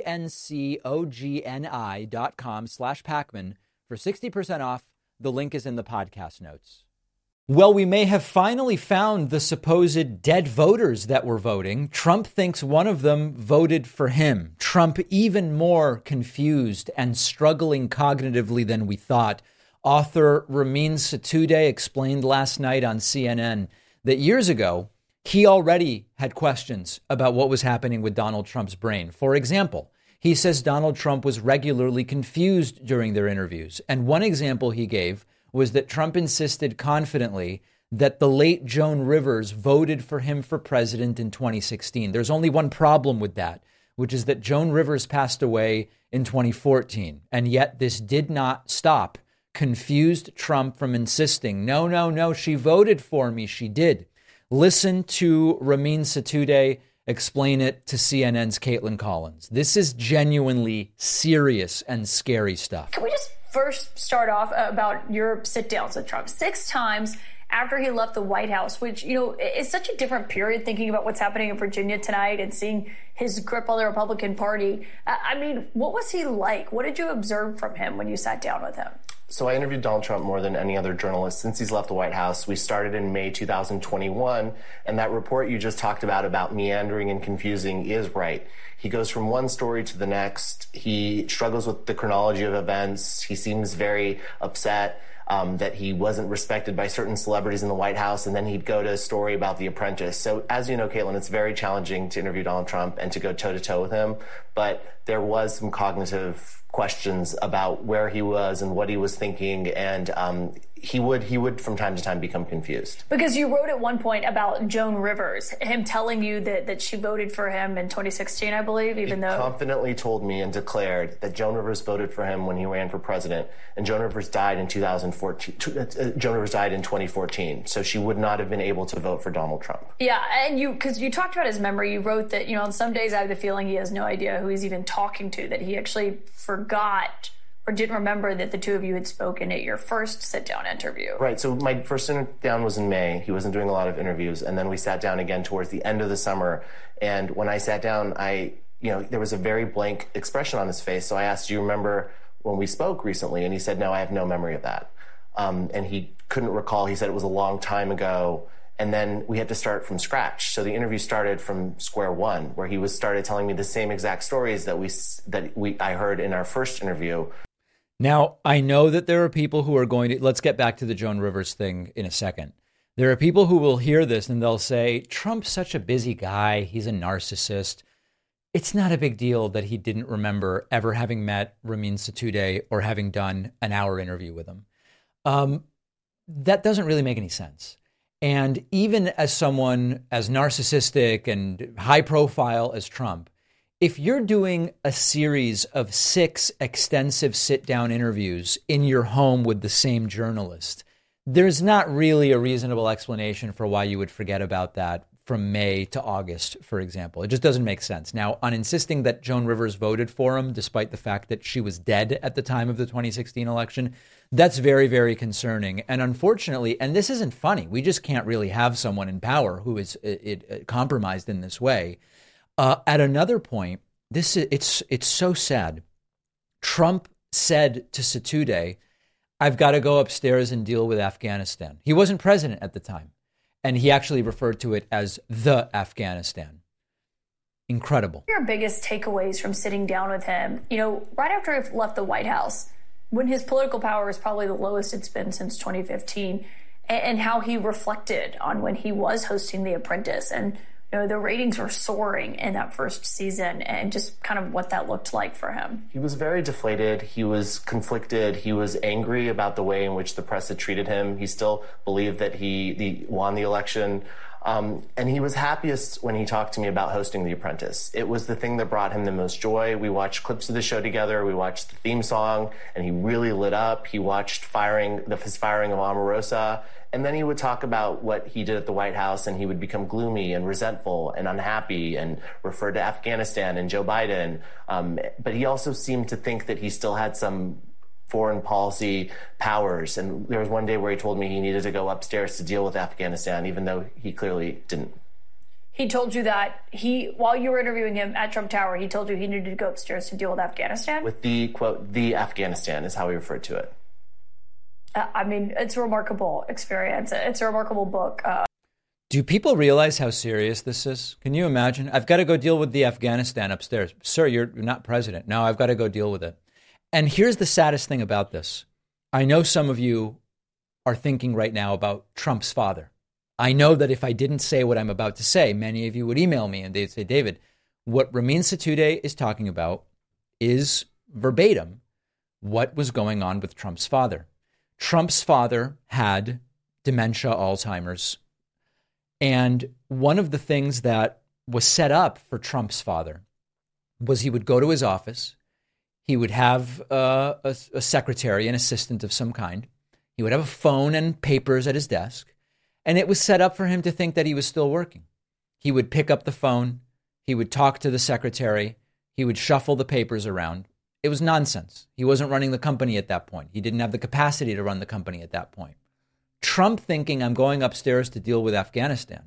I-N-C-O-G-N-I dot com slash Pacman for sixty percent off. The link is in the podcast notes. Well, we may have finally found the supposed dead voters that were voting. Trump thinks one of them voted for him. Trump even more confused and struggling cognitively than we thought. Author Ramin Sotoudeh explained last night on C N N that years ago, he already had questions about what was happening with Donald Trump's brain. For example, he says Donald Trump was regularly confused during their interviews. And one example he gave was that Trump insisted confidently that the late Joan Rivers voted for him for president in twenty sixteen. There's only one problem with that, which is that Joan Rivers passed away in twenty fourteen. And yet this did not stop confused Trump from insisting, no, no, no, she voted for me. She did. Listen to Ramin Sotoudeh explain it to C N N's Caitlin Collins. This is genuinely serious and scary stuff. Can we just first start off about your sit-downs with Trump? Six times after he left the White House, which, you know, is such a different period thinking about what's happening in Virginia tonight and seeing his grip on the Republican Party. I mean, what was he like? What did you observe from him when you sat down with him? So I interviewed Donald Trump more than any other journalist since he's left the White House. We started in May two thousand twenty-one, and that report you just talked about, about meandering and confusing, is right. He goes from one story to the next. He struggles with the chronology of events. He seems very upset um, that he wasn't respected by certain celebrities in the White House, and then he'd go to a story about The Apprentice. So as you know, Caitlin, it's very challenging to interview Donald Trump and to go toe-to-toe with him, but there was some cognitive questions about where he was and what he was thinking, and um, he would he would from time to time become confused. Because you wrote at one point about Joan Rivers, him telling you that, that she voted for him in twenty sixteen, I believe, even he though... confidently told me and declared that Joan Rivers voted for him when he ran for president, and Joan Rivers died in two thousand fourteen. Uh, Joan Rivers died in twenty fourteen, so she would not have been able to vote for Donald Trump. Yeah, and you, because you talked about his memory, you wrote that, you know, on some days I have the feeling he has no idea who he's even talking to, that he actually forgot or didn't remember that the two of you had spoken at your first sit-down interview. Right. So my first sit-down was in May. He wasn't doing a lot of interviews. And then we sat down again towards the end of the summer. And when I sat down, I, you know, there was a very blank expression on his face. So I asked, do you remember when we spoke recently? And he said, no, I have no memory of that. Um, and he couldn't recall. He said it was a long time ago. And then we had to start from scratch. So the interview started from square one, where he was started telling me the same exact stories that we that we I heard in our first interview. Now, I know that there are people who are going to, let's get back to the Joan Rivers thing in a second. There are people who will hear this and they'll say, Trump's such a busy guy. He's a narcissist. It's not a big deal that he didn't remember ever having met Ramin Sotoudeh or having done an hour interview with him. Um, that doesn't really make any sense. And even as someone as narcissistic and high profile as Trump, if you're doing a series of six extensive sit-down interviews in your home with the same journalist, there's not really a reasonable explanation for why you would forget about that from May to August, for example. It just doesn't make sense. Now, on insisting that Joan Rivers voted for him, despite the fact that she was dead at the time of the twenty sixteen election, that's very, very concerning. And unfortunately, and this isn't funny, we just can't really have someone in power who is it, it, compromised in this way. Uh, at another point, this is, it's it's so sad. Trump said to Sotoudeh, I've got to go upstairs and deal with Afghanistan. He wasn't president at the time. And he actually referred to it as the Afghanistan. Incredible. Your biggest takeaways from sitting down with him, you know, right after he left the White House, when his political power was probably the lowest it's been since twenty fifteen, and how he reflected on when he was hosting The Apprentice. And, you know, the ratings were soaring in that first season, and just kind of what that looked like for him. He was very deflated. He was conflicted. He was angry about the way in which the press had treated him. He still believed that he the, won the election. Um, and he was happiest when he talked to me about hosting The Apprentice. It was the thing that brought him the most joy. We watched clips of the show together. We watched the theme song, and he really lit up. He watched firing the, his firing of Omarosa. And then he would talk about what he did at the White House, and he would become gloomy and resentful and unhappy and refer to Afghanistan and Joe Biden. Um, but he also seemed to think that he still had some foreign policy powers. And there was one day where he told me he needed to go upstairs to deal with Afghanistan, even though he clearly didn't. He told you that he, while you were interviewing him at Trump Tower, he told you he needed to go upstairs to deal with Afghanistan? With the, quote, the Afghanistan is how he referred to it. Uh, I mean, it's a remarkable experience. It's a remarkable book. Uh, Do people realize how serious this is? Can you imagine? I've got to go deal with the Afghanistan upstairs. Sir, you're not president. No, I've got to go deal with it. And here's the saddest thing about this. I know some of you are thinking right now about Trump's father. I know that if I didn't say what I'm about to say, many of you would email me and they'd say, David, what Ramin Sotoudeh is talking about is verbatim what was going on with Trump's father. Trump's father had dementia, Alzheimer's. And one of the things that was set up for Trump's father was he would go to his office. He would have uh, a, a secretary, an assistant of some kind. He would have a phone and papers at his desk. And it was set up for him to think that he was still working. He would pick up the phone. He would talk to the secretary. He would shuffle the papers around. It was nonsense. He wasn't running the company at that point. He didn't have the capacity to run the company at that point. Trump thinking I'm going upstairs to deal with Afghanistan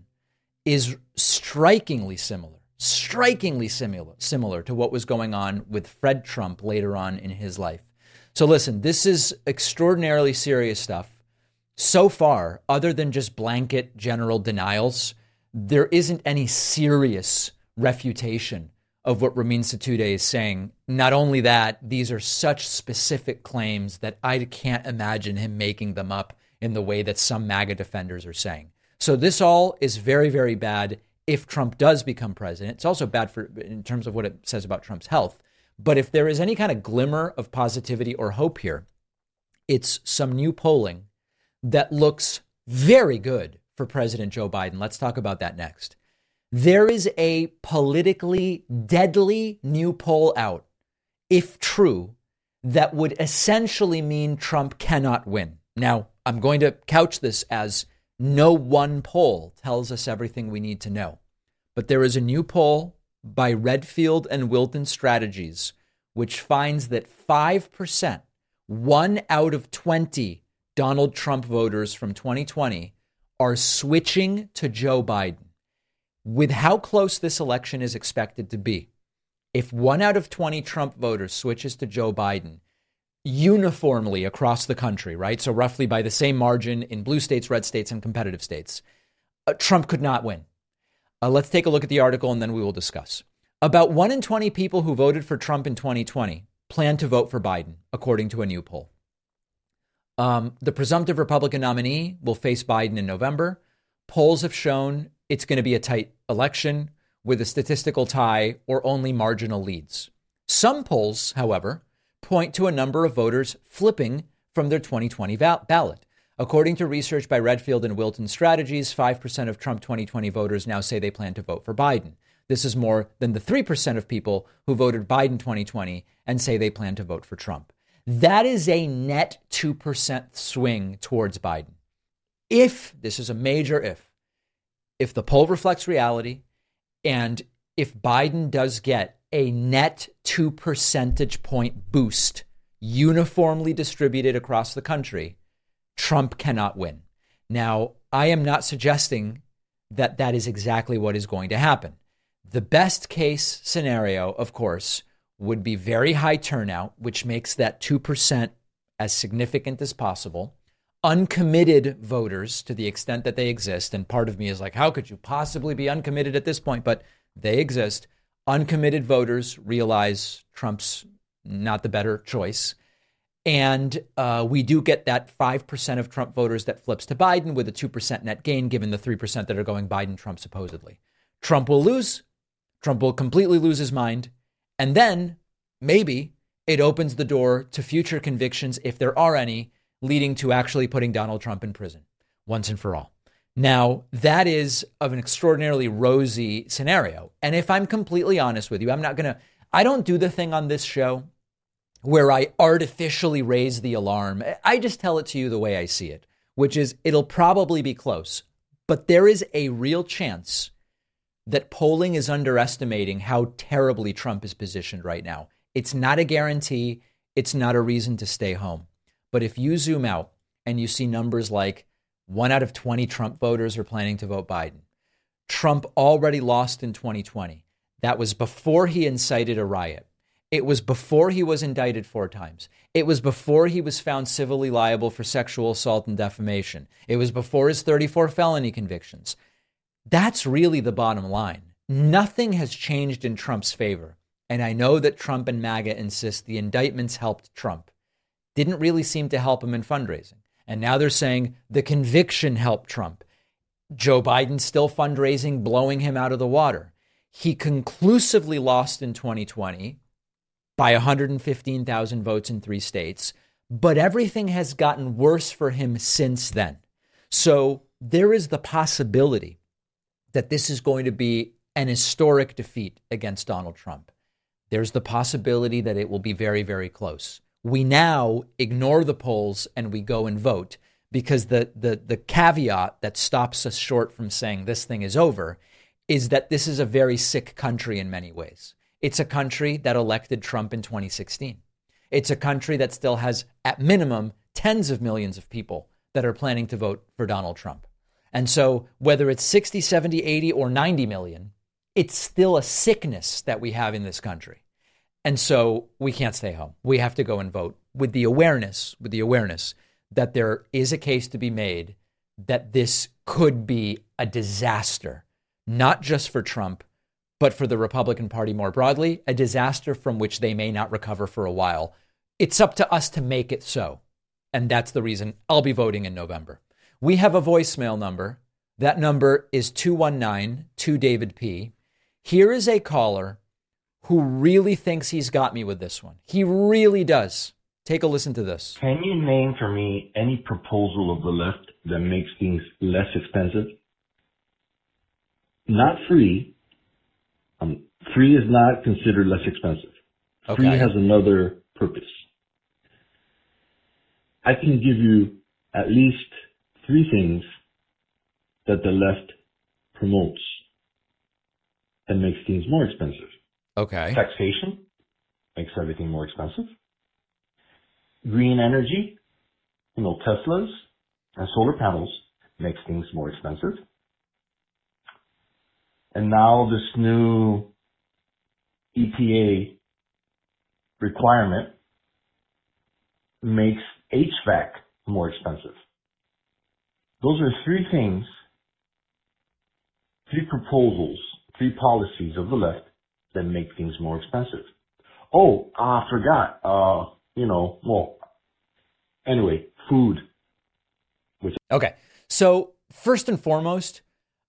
is strikingly similar, strikingly similar, similar to what was going on with Fred Trump later on in his life. So listen, this is extraordinarily serious stuff. So far, other than just blanket general denials, there isn't any serious refutation of what Ramin Sotoudeh is saying. Not only that, these are such specific claims that I can't imagine him making them up in the way that some MAGA defenders are saying. So this all is very, very bad if Trump does become president. It's also bad for in terms of what it says about Trump's health. But if there is any kind of glimmer of positivity or hope here, it's some new polling that looks very good for President Joe Biden. Let's talk about that next. There is a politically deadly new poll out, if true, that would essentially mean Trump cannot win. Now, I'm going to couch this as no one poll tells us everything we need to know. But there is a new poll by Redfield and Wilton Strategies, which finds that five percent, one out of twenty Donald Trump voters from twenty twenty are switching to Joe Biden. With how close this election is expected to be, if one out of twenty Trump voters switches to Joe Biden uniformly across the country, right? So roughly by the same margin in blue states, red states, and competitive states, uh, Trump could not win. Uh, let's take a look at the article and then we will discuss. About one in twenty people who voted for Trump in twenty twenty plan to vote for Biden, according to a new poll. Um, the presumptive Republican nominee will face Biden in November. Polls have shown it's going to be a tight election with a statistical tie or only marginal leads. Some polls, however, point to a number of voters flipping from their twenty twenty val- ballot. According to research by Redfield and Wilton Strategies, five percent of Trump twenty twenty voters now say they plan to vote for Biden. This is more than the three percent of people who voted Biden twenty twenty and say they plan to vote for Trump. That is a net two percent swing towards Biden. If, this is a major if, if the poll reflects reality and if Biden does get a net two percentage point boost uniformly distributed across the country, Trump cannot win. Now, I am not suggesting that that is exactly what is going to happen. The best case scenario, of course, would be very high turnout, which makes that two percent as significant as possible. Uncommitted voters, to the extent that they exist, and part of me is like, how could you possibly be uncommitted at this point? But they exist. Uncommitted voters realize Trump's not the better choice. And uh, we do get that five percent of Trump voters that flips to Biden with a two percent net gain, given the three percent that are going Biden-Trump supposedly. Trump will lose. Trump will completely lose his mind. And then maybe it opens the door to future convictions, if there are any, leading to actually putting Donald Trump in prison once and for all. Now, that is of an extraordinarily rosy scenario. And if I'm completely honest with you, I'm not going to, I don't do the thing on this show where I artificially raise the alarm. I just tell it to you the way I see it, which is it'll probably be close. But there is a real chance that polling is underestimating how terribly Trump is positioned right now. It's not a guarantee. it's not a reason to stay home. But if you zoom out and you see numbers like one out of twenty Trump voters are planning to vote Biden. Trump already lost in twenty twenty. That was before he incited a riot. It was before he was indicted four times. It was before he was found civilly liable for sexual assault and defamation. It was before his thirty-four felony convictions. That's really the bottom line. Nothing has changed in Trump's favor. And I know that Trump and MAGA insist the indictments helped Trump. Didn't really seem to help him in fundraising. And now they're saying the conviction helped Trump. Joe Biden's still fundraising, blowing him out of the water. He conclusively lost in twenty twenty by one hundred fifteen thousand votes in three states, but everything has gotten worse for him since then. So there is the possibility that this is going to be an historic defeat against Donald Trump. There's the possibility that it will be very, very close. We now ignore the polls and we go and vote because the, the, the caveat that stops us short from saying this thing is over is that this is a very sick country in many ways. It's a country that elected Trump in twenty sixteen. It's a country that still has, at minimum, tens of millions of people that are planning to vote for Donald Trump. And so whether it's sixty, seventy, eighty, or ninety million, it's still a sickness that we have in this country. And so we can't stay home. We have to go and vote with the awareness, with the awareness that there is a case to be made that this could be a disaster, not just for Trump, but for the Republican Party more broadly, a disaster from which they may not recover for a while. It's up to us to make it so. And that's the reason I'll be voting in November. We have a voicemail number. That number is two one nine, two David P. Here is a caller who really thinks he's got me with this one. He really does. Take a listen to this. Can you name for me any proposal of the left that makes things less expensive? Not free. Um, free is not considered less expensive. Okay. Free has another purpose. I can give you at least three things that the left promotes that makes things more expensive. Okay. Taxation makes everything more expensive. Green energy, you know, Teslas and solar panels makes things more expensive. And now this new E P A requirement makes H V A C more expensive. Those are three things, three proposals, three policies of the left that make things more expensive. Oh, I forgot, uh, you know, well, anyway, food. Which okay. So first and foremost,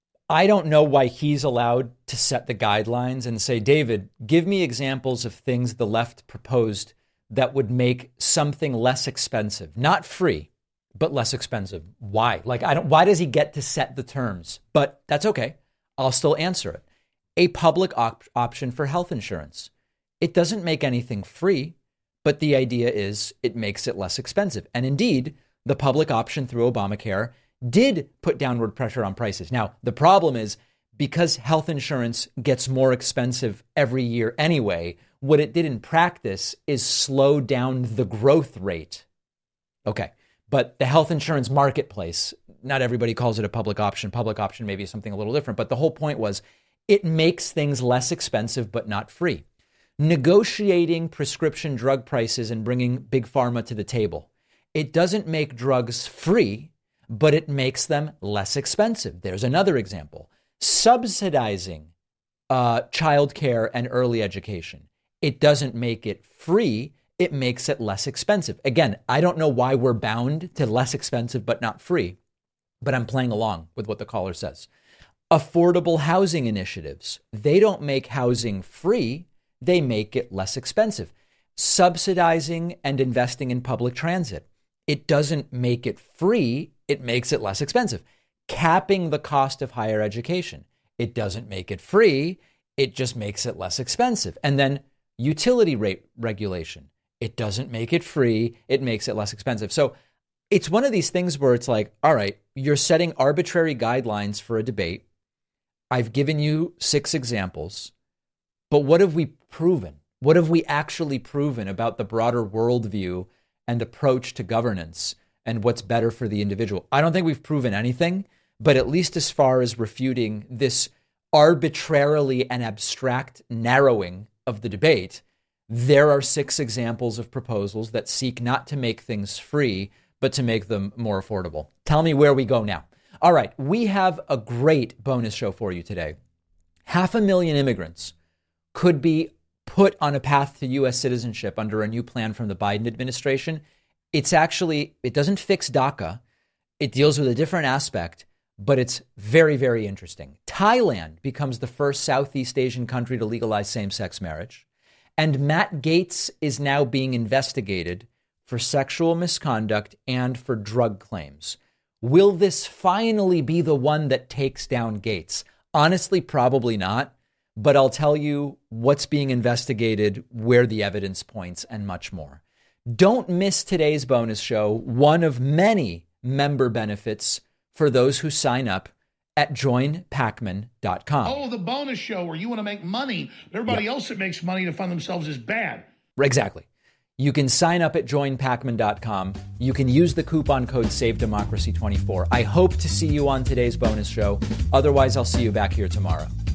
I don't know why he's allowed to set the guidelines and say, David, give me examples of things the left proposed that would make something less expensive, not free, but less expensive. Why? Like, I don't, why does he get to set the terms? But that's okay. I'll still answer it. A public op- option for health insurance. It doesn't make anything free, but the idea is it makes it less expensive. And indeed, the public option through Obamacare did put downward pressure on prices. Now, the problem is because health insurance gets more expensive every year anyway, what it did in practice is slow down the growth rate. Okay, but the health insurance marketplace, not everybody calls it a public option. Public option maybe is something a little different, but the whole point was it makes things less expensive, but not free. Negotiating prescription drug prices and bringing big pharma to the table. It doesn't make drugs free, but it makes them less expensive. There's another example. Subsidizing uh, childcare and early education. It doesn't make it free. It makes it less expensive. Again, I don't know why we're bound to less expensive, but not free, but I'm playing along with what the caller says. Affordable housing initiatives. They don't make housing free. They make it less expensive. Subsidizing and investing in public transit. It doesn't make it free. It makes it less expensive. Capping the cost of higher education. It doesn't make it free. It just makes it less expensive. And then utility rate regulation. It doesn't make it free. It makes it less expensive. So it's one of these things where it's like, all right, you're setting arbitrary guidelines for a debate. I've given you six examples, but what have we proven? What have we actually proven about the broader worldview and approach to governance and what's better for the individual? I don't think we've proven anything, but at least as far as refuting this arbitrarily and abstract narrowing of the debate, there are six examples of proposals that seek not to make things free, but to make them more affordable. Tell me where we go now. All right, we have a great bonus show for you today. Half a million immigrants could be put on a path to U S citizenship under a new plan from the Biden administration. It's actually, it doesn't fix DACA. It deals with a different aspect, but it's very, very interesting. Thailand becomes the first Southeast Asian country to legalize same-sex marriage. And Matt Gaetz is now being investigated for sexual misconduct and for drug claims. Will this finally be the one that takes down Gaetz? Honestly, probably not. But I'll tell you what's being investigated, where the evidence points, and much more. Don't miss today's bonus show, one of many member benefits for those who sign up at join pacman dot com. Oh, the bonus show where you want to make money, but everybody Yeah. else that makes money to fund themselves is bad. Exactly. You can sign up at join pacman dot com. You can use the coupon code save democracy twenty-four. I hope to see you on today's bonus show. Otherwise, I'll see you back here tomorrow.